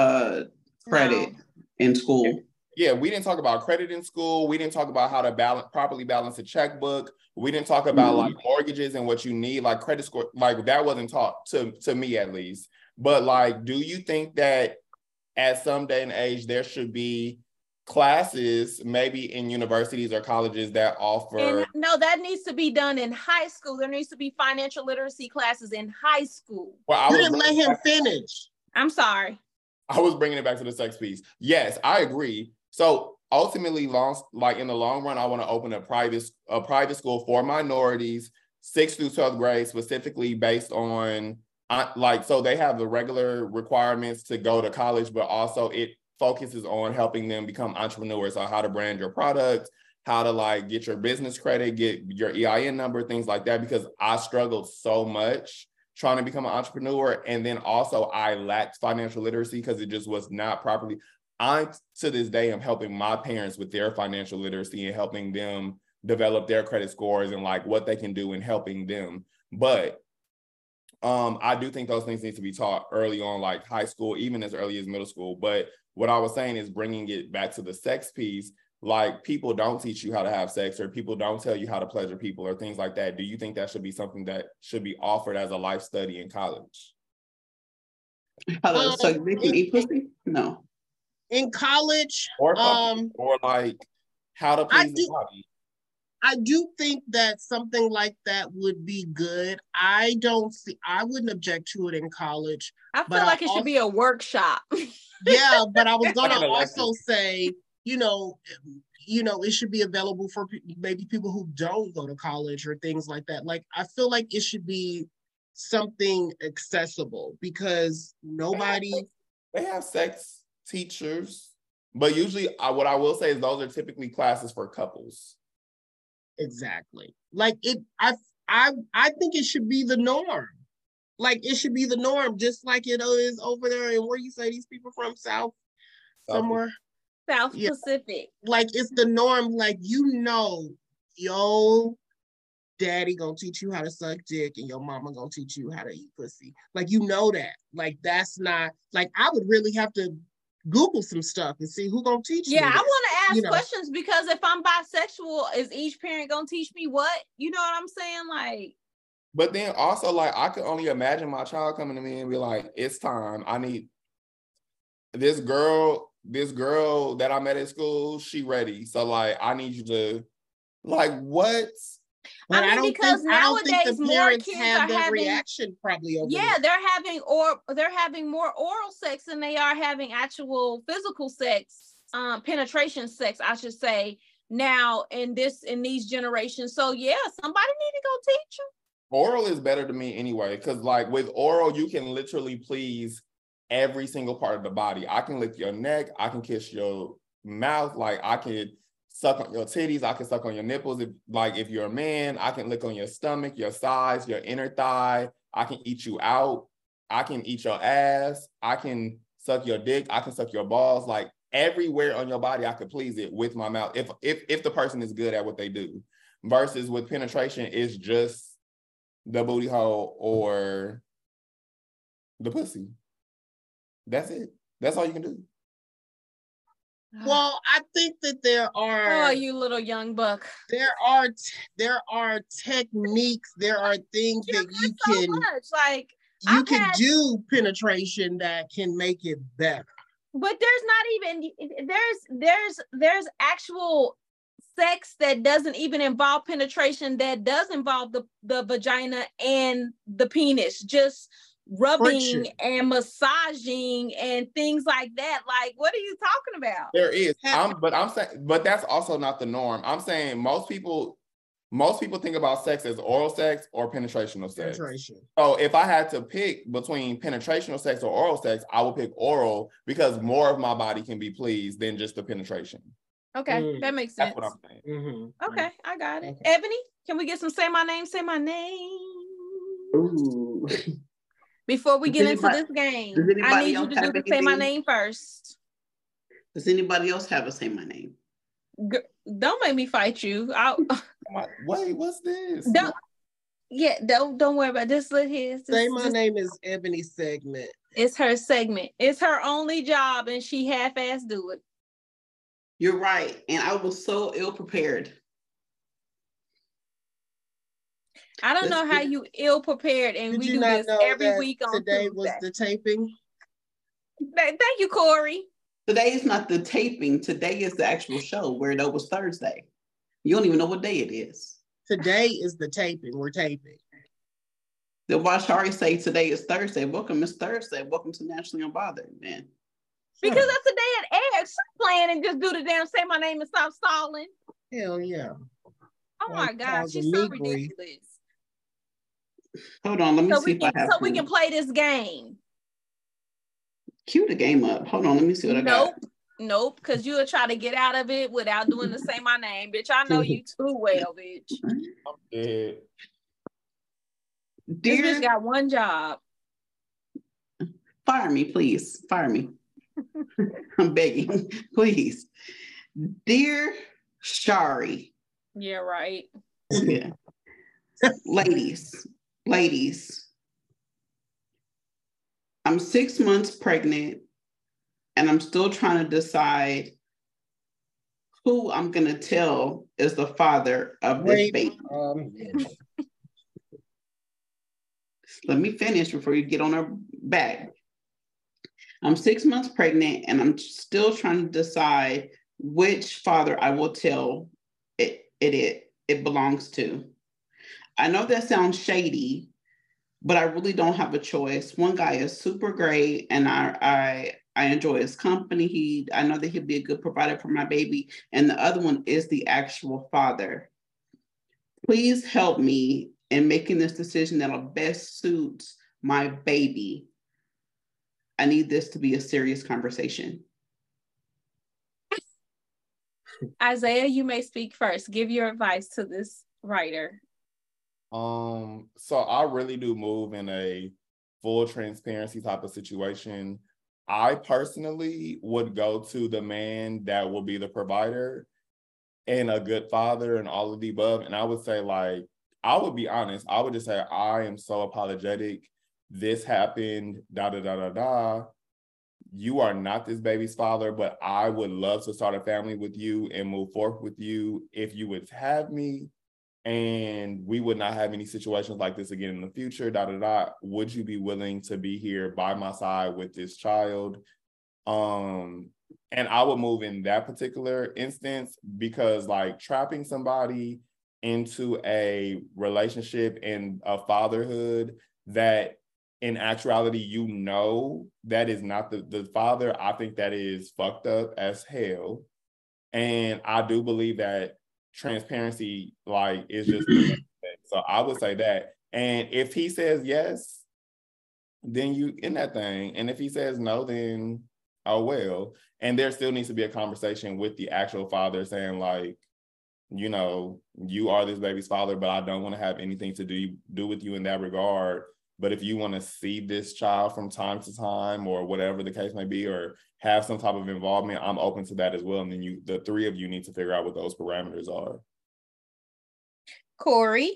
credit in school. Yeah, we didn't talk about credit in school. We didn't talk about how to properly balance a checkbook. We didn't talk about like mortgages and what you need, like credit score. Like that wasn't taught to me at least. But like, do you think that at some day and age there should be classes maybe in universities or colleges that offer. And no, that needs to be done in high school. There needs to be financial literacy classes in high school. Well, You didn't let him finish. I'm sorry. I was bringing it back to the sex piece. Yes, I agree. So ultimately, in the long run, I want to open a private school for minorities, 6th through 12th grade, specifically based on so they have the regular requirements to go to college, but also it focuses on helping them become entrepreneurs, on how to brand your product, how to get your business credit, get your EIN number, things like that, because I struggled so much trying to become an entrepreneur. And then also I lacked financial literacy because it just was not properly. I, to this day, am helping my parents with their financial literacy and helping them develop their credit scores and what they can do in helping them. But I do think those things need to be taught early on, like high school, even as early as middle school. But what I was saying is bringing it back to the sex piece. People don't teach you how to have sex, or people don't tell you how to pleasure people or things like that. Do you think that should be something that should be offered as a life study in college? How to suck dick and eat pussy? No. In college, or how to please the body. I do think that something like that would be good. I wouldn't object to it in college. I feel like it should be a workshop. Yeah, but I was gonna also say, it should be available for maybe people who don't go to college or things like that. I feel like it should be something accessible, because they have sex teachers, but usually what I will say is those are typically classes for couples. Exactly. I think it should be the norm. It should be the norm, just like it is over there. And where you say these people from, somewhere? South Pacific. It's the norm. Yo daddy gonna teach you how to suck dick, and your mama gonna teach you how to eat pussy. That. That's not I would really have to Google some stuff and see who gonna teach me. Yeah, I want to ask questions, because if I'm bisexual, is each parent gonna teach me what? You know what I'm saying? But then also, I could only imagine my child coming to me and be like, "It's time. I need this girl that I met at school. She ready. So I need you to what?" But I don't think the parents have that reaction probably over there. They're having more oral sex than they are having actual physical sex, penetration sex, I should say, now in these generations. So yeah, somebody need to go teach them. Oral is better to me anyway, because with oral, you can literally please every single part of the body. I can lick your neck, I can kiss your mouth, I can suck on your titties, I can suck on your nipples. If you're a man, I can lick on your stomach, your thighs, your inner thigh. I can eat you out. I can eat your ass. I can suck your dick. I can suck your balls. Everywhere on your body, I could please it with my mouth. If the person is good at what they do, versus with penetration, it's just the booty hole or the pussy. That's it. That's all you can do. Well, I think that there are. Oh, you little young buck. There are techniques. There are things that you can do penetration that can make it better. But there's actual sex that doesn't even involve penetration, that does involve the vagina and the penis, just rubbing and massaging and things like that. What are you talking about? There is. But that's also not the norm. I'm saying most people think about sex as oral sex or penetrational sex. So if I had to pick between penetrational sex or oral sex, I would pick oral, because more of my body can be pleased than just the penetration. Okay, that makes sense. That's what I'm saying. Mm-hmm. Okay, I got it. Okay. Ebony, can we get some say my name? Say my name. Ooh. Before we get into this game, I need you to do the say my name first. Does anybody else have a say my name? Don't make me fight you. Wait, what's this? Don't worry about this. Say my name is Ebony's segment. It's her segment. It's her only job, and she half-ass do it. You're right. And I was so ill prepared. I don't know how you ill prepared, and we do this every week on today was the taping. Thank you, Corey. Today is not the taping. Today is the actual show, where it was Thursday. You don't even know what day it is. Today is the taping. We're taping. Then why Shari say today is Thursday? Welcome, Miss Thursday. Welcome to Nationally Unbothered, man. Because that's the day it aired. Stop playing and just do the damn say my name and stop stalling. Hell yeah. Oh my God, she's so ridiculous. Hold on, let me see if I have. So we can play this game. Cue the game up. Hold on, let me see what I got. Nope, because you'll try to get out of it without doing the say my name, bitch. I know you too well, bitch. I'm dead. This bitch got one job. Fire me, please. Fire me. I'm begging, please. Dear Shari. Yeah, right. Yeah. Ladies. I'm 6 months pregnant and I'm still trying to decide who I'm going to tell is the father of this baby. Let me finish before you get on her back. I'm 6 months pregnant and I'm still trying to decide which father I will tell it belongs to. I know that sounds shady, but I really don't have a choice. One guy is super great and I enjoy his company. I know that he'll be a good provider for my baby. And the other one is the actual father. Please help me in making this decision that'll best suit my baby. I need this to be a serious conversation. Isaiah, you may speak first. Give your advice to this writer. So I really do move in a full transparency type of situation. I personally would go to the man that will be the provider and a good father and all of the above. And I would say, like, I would be honest. I would just say, I am so apologetic. This happened, You are not this baby's father, but I would love to start a family with you and move forward with you if you would have me. And we would not have any situations like this again in the future, Would you be willing to be here by my side with this child? And I would move in that particular instance because, like, trapping somebody into a relationship and a fatherhood that in actuality, you know, that is not the father, I think that is fucked up as hell. And I do believe that transparency, like, is just so I would say that. And if he says yes, then you in that thing. And if he says no, then oh well. And there still needs to be a conversation with the actual father saying, like, you know, you are this baby's father, but I don't want to have anything to do with you in that regard. But if you want to see this child from time to time or whatever the case may be, or have some type of involvement, I'm open to that as well. And then the three of you need to figure out what those parameters are. Corey?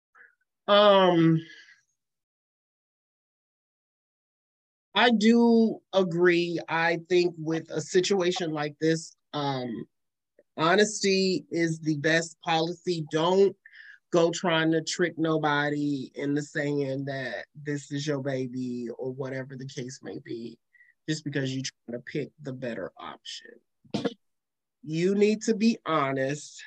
I do agree. I think with a situation like this, honesty is the best policy. Don't go trying to trick nobody into saying that this is your baby or whatever the case may be, just because you're trying to pick the better option. You need to be honest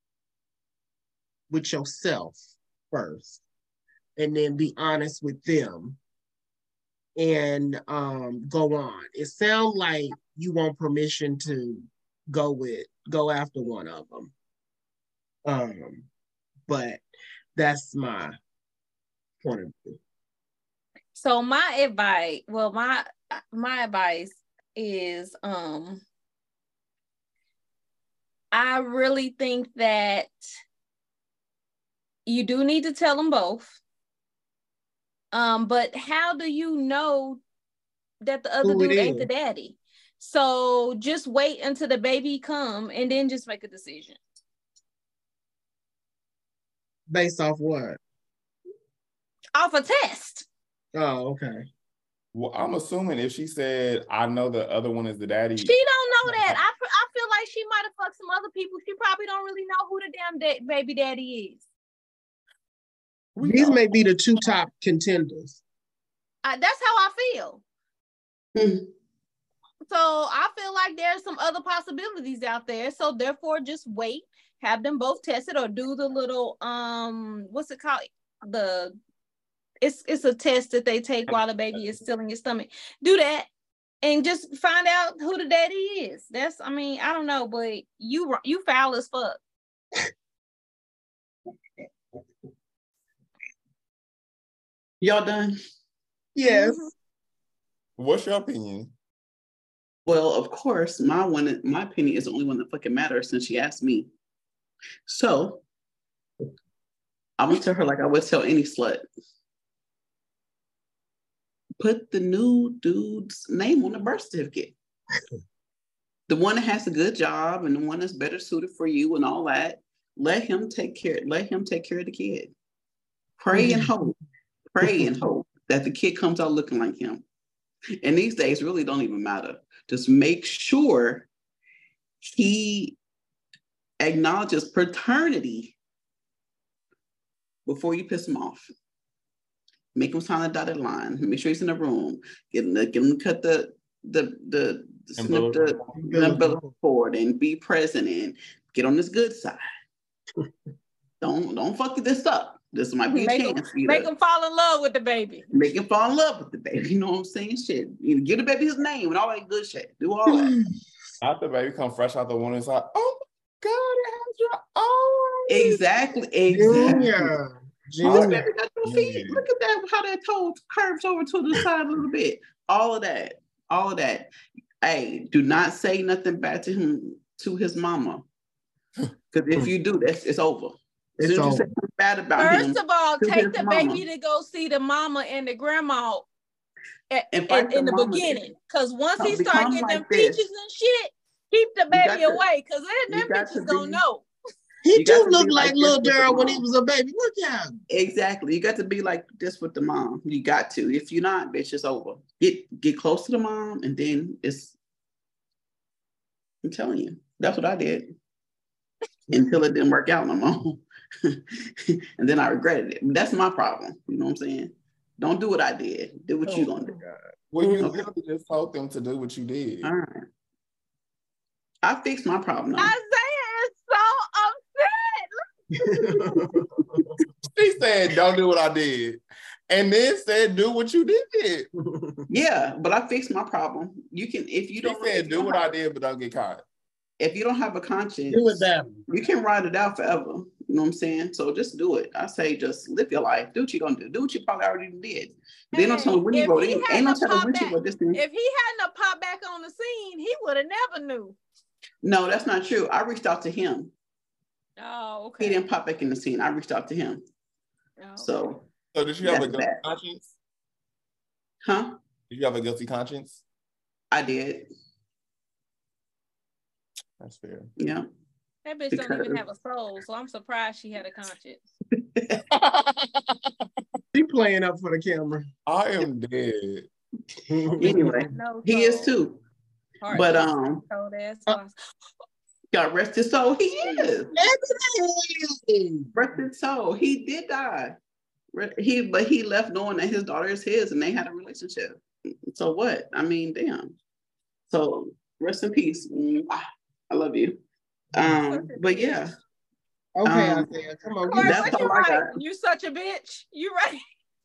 with yourself first, and then be honest with them and go on. It sounds like you want permission to go after one of them. But that's my point of view. So my advice, my advice is I really think that you do need to tell them both. But how do you know that the other dude ain't the daddy? So just wait until the baby come and then just make a decision. Based off what? Off a test. Oh, okay. Well, I'm assuming if she said, I know the other one is the daddy. She don't know that. I feel like she might have fucked some other people. She probably don't really know who the damn baby daddy is. These may be the two top contenders. That's how I feel. So So I feel like there's some other possibilities out there. So therefore, just wait, have them both tested, or do the little what's it called? It's a test that they take while the baby is still in your stomach. Do that and just find out who the daddy is. That's, I mean, I don't know, but you foul as fuck. Y'all done? Yes. What's your opinion? Well, of course, my opinion is the only one that fucking matters since she asked me. So I'm gonna tell her like I would tell any slut. Put the new dude's name on the birth certificate. The one that has a good job and the one that's better suited for you and all that. Let him take care of the kid. Pray and hope that the kid comes out looking like him. And these days really don't even matter. Just make sure he acknowledges paternity before you piss him off. Make him sign a dotted line. Make sure he's in the room. Get him to cut the umbilical cord and be present and get on this good side. Don't fuck this up. This might be a chance. Make him fall in love with the baby. Make him fall in love with the baby. You know what I'm saying? Shit. You know, give the baby his name and all that good shit. Do all that. After the baby come fresh out the womb, it's like, oh my God, it has your own. Exactly. Junior. Oh, baby got your feet. Look at that, how that toe curves over to the side a little bit. All of that. Hey, do not say nothing bad to him, to his mama. Because if you do, it's over. As soon as you say something bad about him. First of all, take the baby to go see the mama and the grandma in the beginning. Because once he starts getting them peaches and shit, keep the baby away. Because then them bitches gonna know. He do look like little Daryl when he was a baby. Look at him. Exactly. You got to be like this with the mom. You got to. If you're not, bitch, it's over. Get close to the mom, and then I'm telling you, that's what I did. Until it didn't work out no more. And then I regretted it. That's my problem. You know what I'm saying? Don't do what I did. Do what you gonna do. Well, you literally just told them to do what you did. All right. I fixed my problem now. Isaiah is so upset. She said, don't do what I did. And then said, do what you did. Yeah, but I fixed my problem. You can, if you don't. She said, do what I did, but don't get caught. If you don't have a conscience, do it that. You can ride it out forever. You know what I'm saying? So just do it. I say just live your life. Do what you're gonna do. Do what you probably already did. They don't tell me when you wrote it. Ain't no telling when you wrote this thing. If he hadn't popped back on the scene, he would have never knew. No, that's not true. I reached out to him. Oh, okay. He didn't pop back in the scene. I reached out to him. Oh, okay. So did you have a guilty conscience? Huh? Did you have a guilty conscience? I did. That's fair. Yeah. That bitch don't even have a soul, so I'm surprised she had a conscience. She playing up for the camera. I am dead. Anyway, he is too. But God rest his soul. He is. Rest his soul. He did die. But he left knowing that his daughter is his and they had a relationship. So what? I mean, damn. So rest in peace. I love you. But yeah. Okay, Isaiah, come on. Corey, that's all I got. You such a bitch. You right.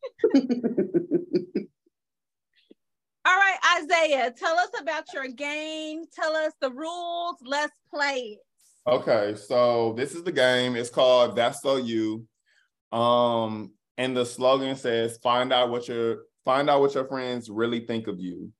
All right, Isaiah, tell us about your game. Tell us the rules. Let's play it. Okay, so this is the game. It's called That's So You. And the slogan says, find out what your friends really think of you.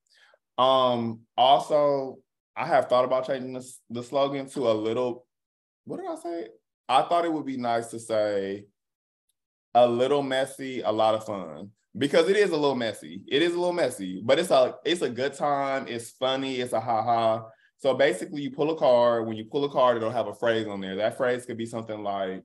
Also, I have thought about changing the slogan to a little, what did I say? I thought it would be nice to say a little messy, a lot of fun. Because it is a little messy. It is a little messy, but it's a good time. It's funny. It's a ha-ha. So basically you pull a card. When you pull a card, it'll have a phrase on there. That phrase could be something like,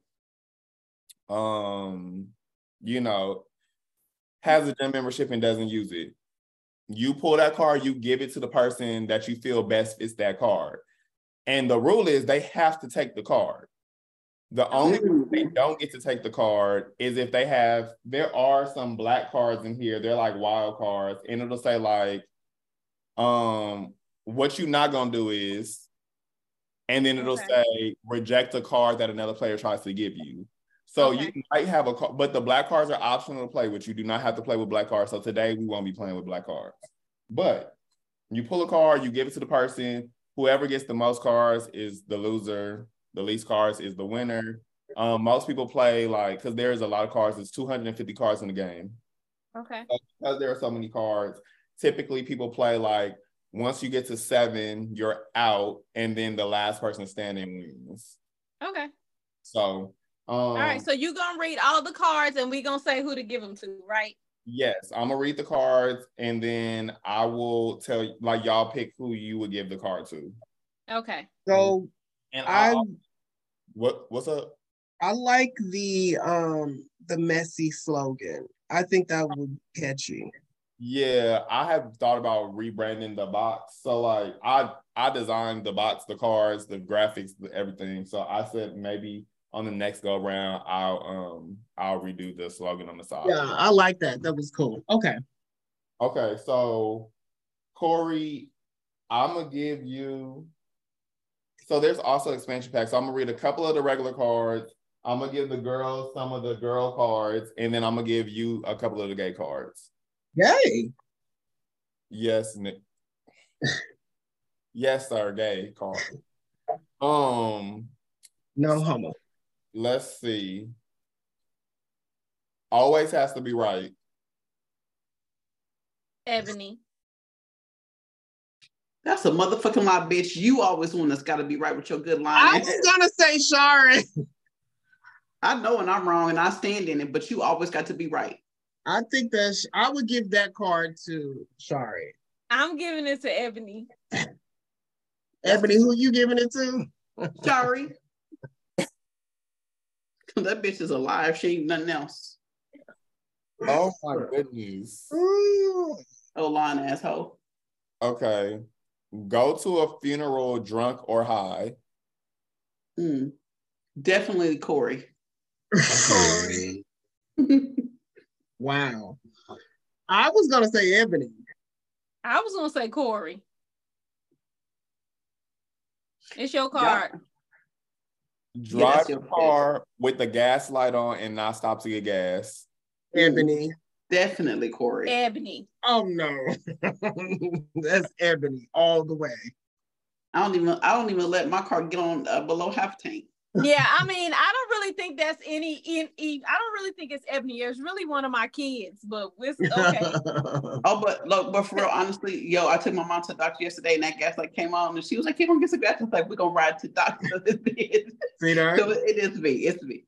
has a gym membership and doesn't use it. You pull that card, you give it to the person that you feel best fits that card. And the rule is they have to take the card. The only reason they don't get to take the card is if there are some black cards in here, they're like wild cards, and it'll say like, what you're not gonna do is, and then it'll say reject a card that another player tries to give you. So you might have a card, but the black cards are optional to play with. You do not have to play with black cards. So today we won't be playing with black cards. But you pull a card, you give it to the person. Whoever gets the most cards is the loser. The least cards is the winner. Most people play like, because there's a lot of cards. It's 250 cards in the game. Okay. So because there are so many cards, typically people play like, once you get to 7, you're out, and then the last person standing wins. Okay. So, all right. So you're gonna read all the cards, and we're gonna say who to give them to, right? Yes, I'm gonna read the cards, and then I will tell you, like, y'all pick who you would give the card to. Okay. So, and what's up? I like the messy slogan. I think that would be catchy. Yeah, I have thought about rebranding the box. So like I designed the box, the cards, the graphics, everything. So I said maybe on the next go round I'll redo the slogan on the side. Yeah, I like that. That was cool. Okay. Okay, so Corey, I'm gonna give you. So there's also expansion packs. So I'm gonna read a couple of the regular cards. I'm gonna give the girls some of the girl cards, and then I'm gonna give you a couple of the gay cards. Gay. Yes, Nick. Yes, sir. Gay card. No homo. Let's see. Always has to be right. Ebony. That's a motherfucking lie, bitch. You always one that's got to be right with your good line. I was gonna say Shari. I know when I'm wrong and I stand in it, but you always got to be right. I think I would give that card to Shari. I'm giving it to Ebony. Ebony, who you giving it to? Shari. That bitch is alive. She ain't nothing else. Oh my goodness. Oh, lying asshole. Okay. Go to a funeral drunk or high. Definitely Corey. Corey. Wow. I was gonna say Ebony. I was gonna say Corey. It's your card. Drive your car with the gas light on and not stop to get gas. Ebony. Definitely Corey. Ebony. Oh no. That's Ebony all the way. I don't even let my car get on below half tank. Yeah, I mean, I don't really think that's I don't really think it's Ebony. It's really one of my kids, but it's okay. Oh, but for real, honestly, I took my mom to the doctor yesterday, and that gas light came on, and she was like, "Hey, we're gonna get some gas." I was like, "We're gonna ride to the doctor." So it is me. It's me.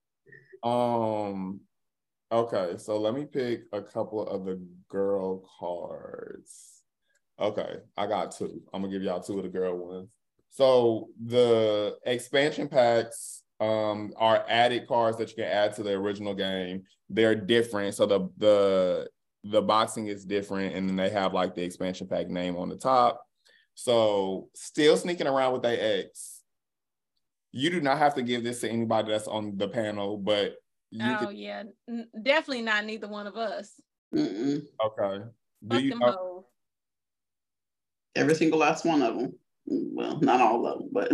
Okay, so let me pick a couple of the girl cards. Okay, I got 2. I'm gonna give y'all 2 of the girl ones. So the expansion packs are added cards that you can add to the original game. They're different. So the boxing is different, and then they have like the expansion pack name on the top. So still sneaking around with their ex. You do not have to give this to anybody that's on the panel, but yeah, definitely not neither one of us. Mm-mm. Okay. Fuck them hoes. Every single last one of them. Well, not all of them, but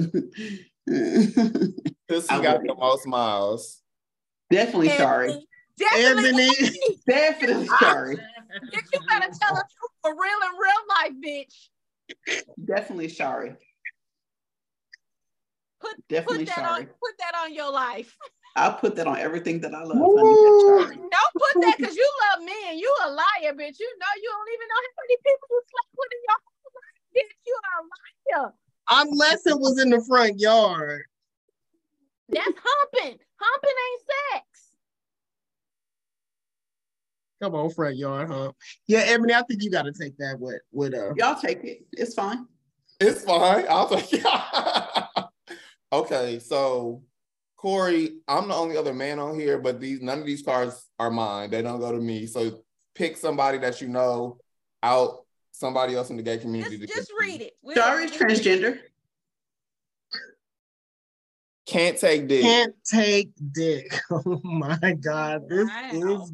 Pussy got the most miles. Definitely Shari. Definitely Shari. Bitch, you better tell us for real in real life, bitch. Definitely Shari. Put that on your life. I'll put that on everything that I love. Honey, don't put that because you love me and you a liar, bitch. You know you don't even know how many people you slept with in your whole life, bitch. You are a liar. Unless it was in the front yard. That's humping. Humping ain't sex. Come on, front yard hump. Yeah, Ebony, I think you got to take that with Y'all take it. It's fine. It's fine. I'll take it. Okay, so Corey, I'm the only other man on here, but none of these cards are mine. They don't go to me. So pick somebody that you know out, somebody else in the gay community. Just read it. Shari's transgender. Can't take dick. Can't take dick. Oh my God, this is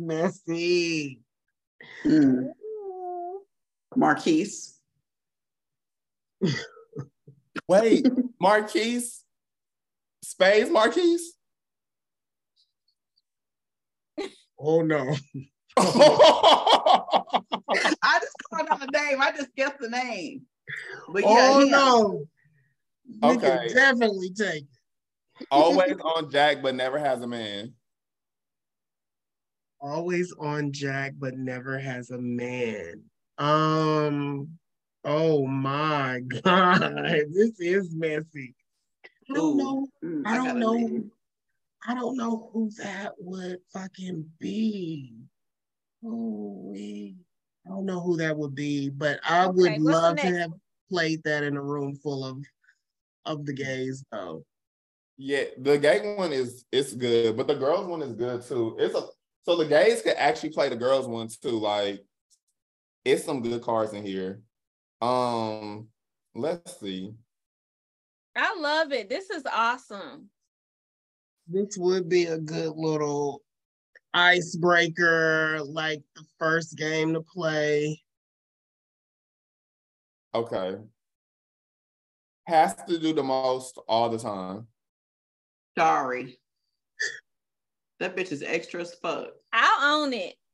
messy. Marquise. Wait, Marquise? Spades Marquise? Oh no. I just called out the name. I just guessed the name. But yeah, Oh him. no. We Okay. can definitely take it. Always on Jack, but never has a man. Always on Jack, but never has a man. Oh my God. This is messy. I don't know. I got don't a know. name. I don't know who that would fucking be. Oh, I don't know who that would be, but I would what's the love to next have played that in a room full of the gays though. Yeah, the gay one it's good, but the girls one is good too. So the gays could actually play the girls one too. Like, it's some good cards in here. Let's see. I love it. This is awesome. This would be a good little icebreaker, like the first game to play. Okay. Has to do the most all the time. Sorry. That bitch is extra as fuck. I'll own it.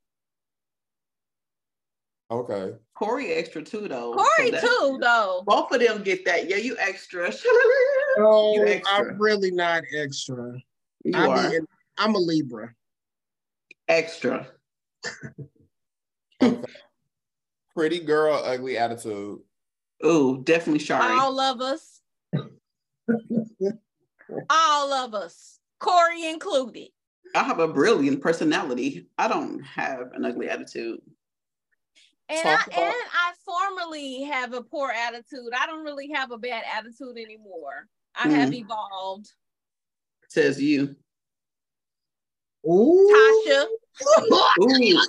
Okay. Corey extra too, though. Corey too, though. Both of them get that. Yeah, you extra. No, You extra. I'm really not extra. You are. I'm a Libra. Extra. Okay. Pretty girl, ugly attitude. Ooh, definitely Shari. All of us. All of us. Corey included. I have a brilliant personality. I don't have an ugly attitude. And I formerly have a poor attitude. I don't really have a bad attitude anymore. I have evolved. Says you. Ooh. Tasha. Ooh.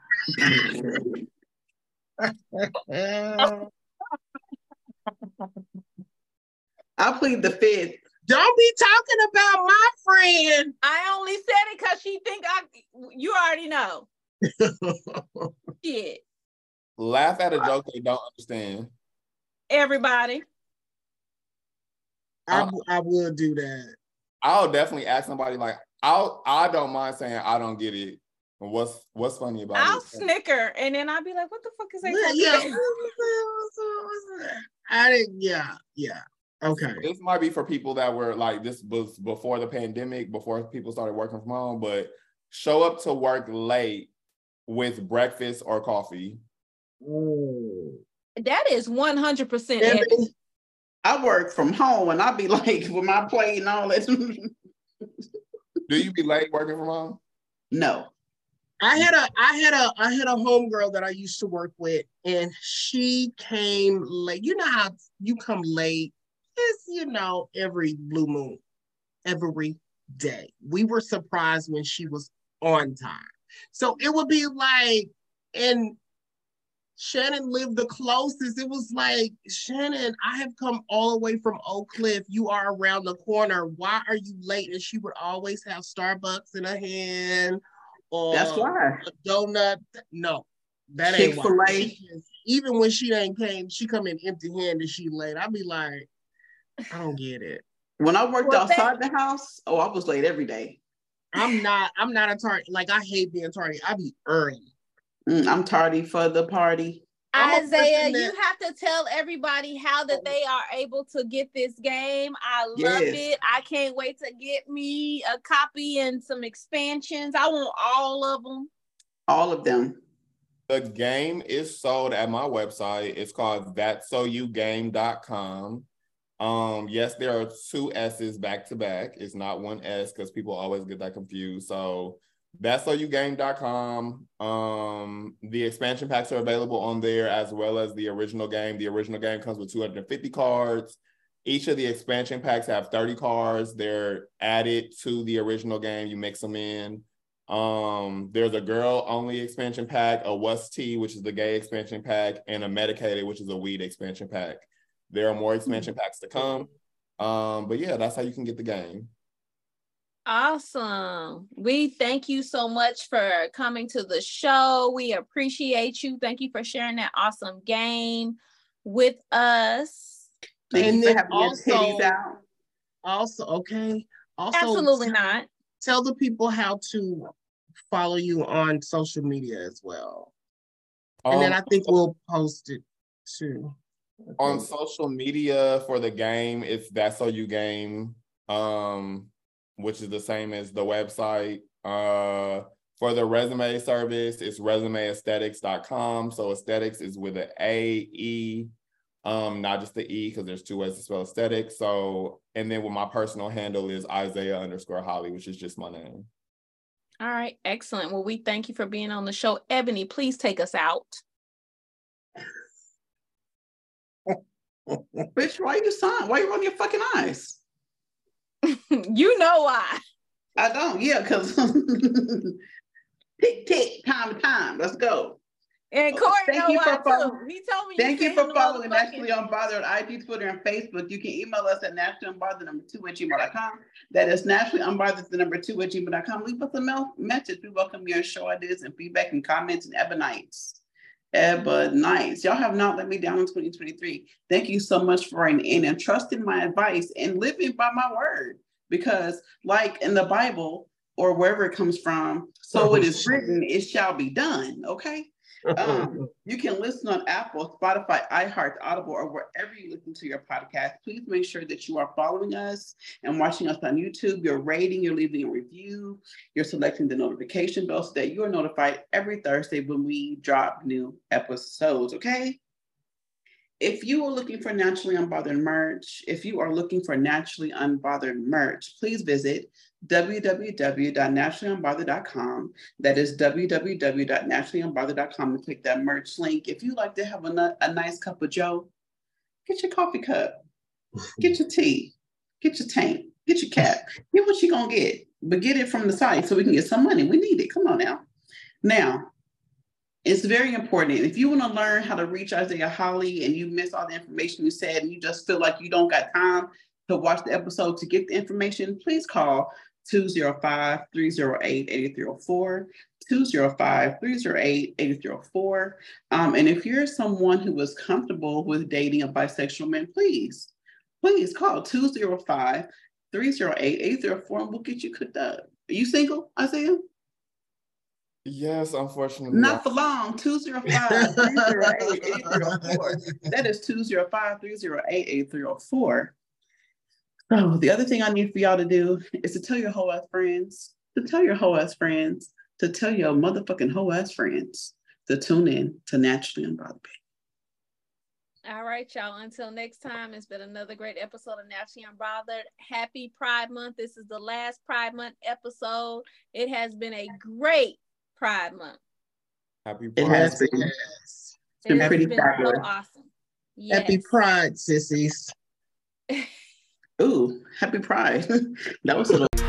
I plead the fifth. Don't be talking about my friend. I only said it because she think you already know. Shit. Laugh at a joke they don't understand. Everybody. I will do that. I'll definitely ask somebody like, I don't mind saying I don't get it. What's funny about it? I'll snicker and then I'll be like, what the fuck is they talking about? Yeah. Okay. This might be for people that were like, this was before the pandemic, before people started working from home, but show up to work late with breakfast or coffee. Ooh. That is 100% evidence. I work from home and I'll be like with my plate and all that. Do you be late working from home? No. I had a homegirl that I used to work with, and she came late. You know how you come late? It's every blue moon, every day. We were surprised when she was on time. So it would be like, and Shannon lived the closest. It was like, Shannon, I have come all the way from Oak Cliff. You are around the corner. Why are you late? And she would always have Starbucks in her hand. Or that's why. A donut. No, that ain't why. Chick-fil-A. Even when she ain't came, she come in empty-handed. She late. I'd be like, I don't get it. When I worked outside the house, I was late every day. I'm not a tardy. Like, I hate being tardy. I be early. I'm tardy for the party. Isaiah, you have to tell everybody how that they are able to get this game. I love it. I can't wait to get me a copy and some expansions. I want all of them. All of them. The game is sold at my website. It's called thatsoyougame.com. Yes, there are 2 S's back to back. It's not 1 S because people always get that confused. So thatsoyougame.com. The expansion packs are available on there as well as the original game. The original game comes with 250 cards. Each of the expansion packs have 30 cards. They're added to the original game. You mix them in. There's a girl only expansion pack, a What's Tea, which is the gay expansion pack, and a Medicated, which is a weed expansion pack. There are more expansion packs to come. But yeah, that's how you can get the game. Awesome. We thank you so much for coming to the show. We appreciate you. Thank you for sharing that awesome game with us. Thank And you for then having your titties out. Also, Absolutely not. tell the people how to follow you on social media as well. And then I think we'll post it too. On social media for the game, it's That's So You Game, which is the same as the website. For the resume service, it's resumeaesthetics.com. So aesthetics is with an A-E, not just the E, because there's two ways to spell aesthetics. So, and then with my personal handle is Isaiah_Holly, which is just my name. All right, excellent. Well, we thank you for being on the show. Ebony, please take us out. Bitch, why you sign? Why you rolling your fucking eyes? You know why. I don't, yeah, because tick, tick, time. Let's go. And Corey Thank know you why for following. too. He told me Thank you sent for him the following motherfucking- Naturally Unbothered on IG, Twitter, and Facebook. You can email us at naturallyunbothered2@gmail.com. That is naturallyunbothered2@gmail.com. Leave us a message. We welcome your show ideas and feedback and comments and ebonites. Y'all have not let me down in 2023. Thank you so much for writing in and trusting my advice and living by my word. Because like in the Bible or wherever it comes from, so it is written, it shall be done. Okay. You can listen on Apple, Spotify, iHeart, Audible, or wherever you listen to your podcast. Please make sure that you are following us and watching us on YouTube. You're rating, you're leaving a review, you're selecting the notification bell so that you are notified every Thursday when we drop new episodes, okay? If you are looking for Naturally Unbothered merch, please visit www.naturallyunbothered.com. That is www.naturallyunbothered.com and click that merch link. If you like to have a nice cup of joe, get your coffee cup, get your tea, get your tank, get your cap, get what you're going to get, but get it from the site so we can get some money. We need it. Come on now. Now, it's very important. If you want to learn how to reach Isaiah Holly and you miss all the information you said and you just feel like you don't got time to watch the episode to get the information, please call 205-308-8304, 205-308-8304. And if you're someone who is comfortable with dating a bisexual man, please call 205-308-8304 and we'll get you cooked up. Are you single, Isaiah? Yes, unfortunately. Not for long. 205-308-8304. That is 205-308-8304. So the other thing I need for y'all to do is to tell your hoe ass friends, to tell your motherfucking hoe ass friends to tune in to Naturally Unbothered. All right, y'all. Until next time, it's been another great episode of Naturally Unbothered. Happy Pride Month. This is the last Pride Month episode. It has been a great Pride Month. Happy Pride. It has been. It's been pretty fabulous. So awesome. Yes. Happy Pride, sissies. Ooh, happy Pride. That was a little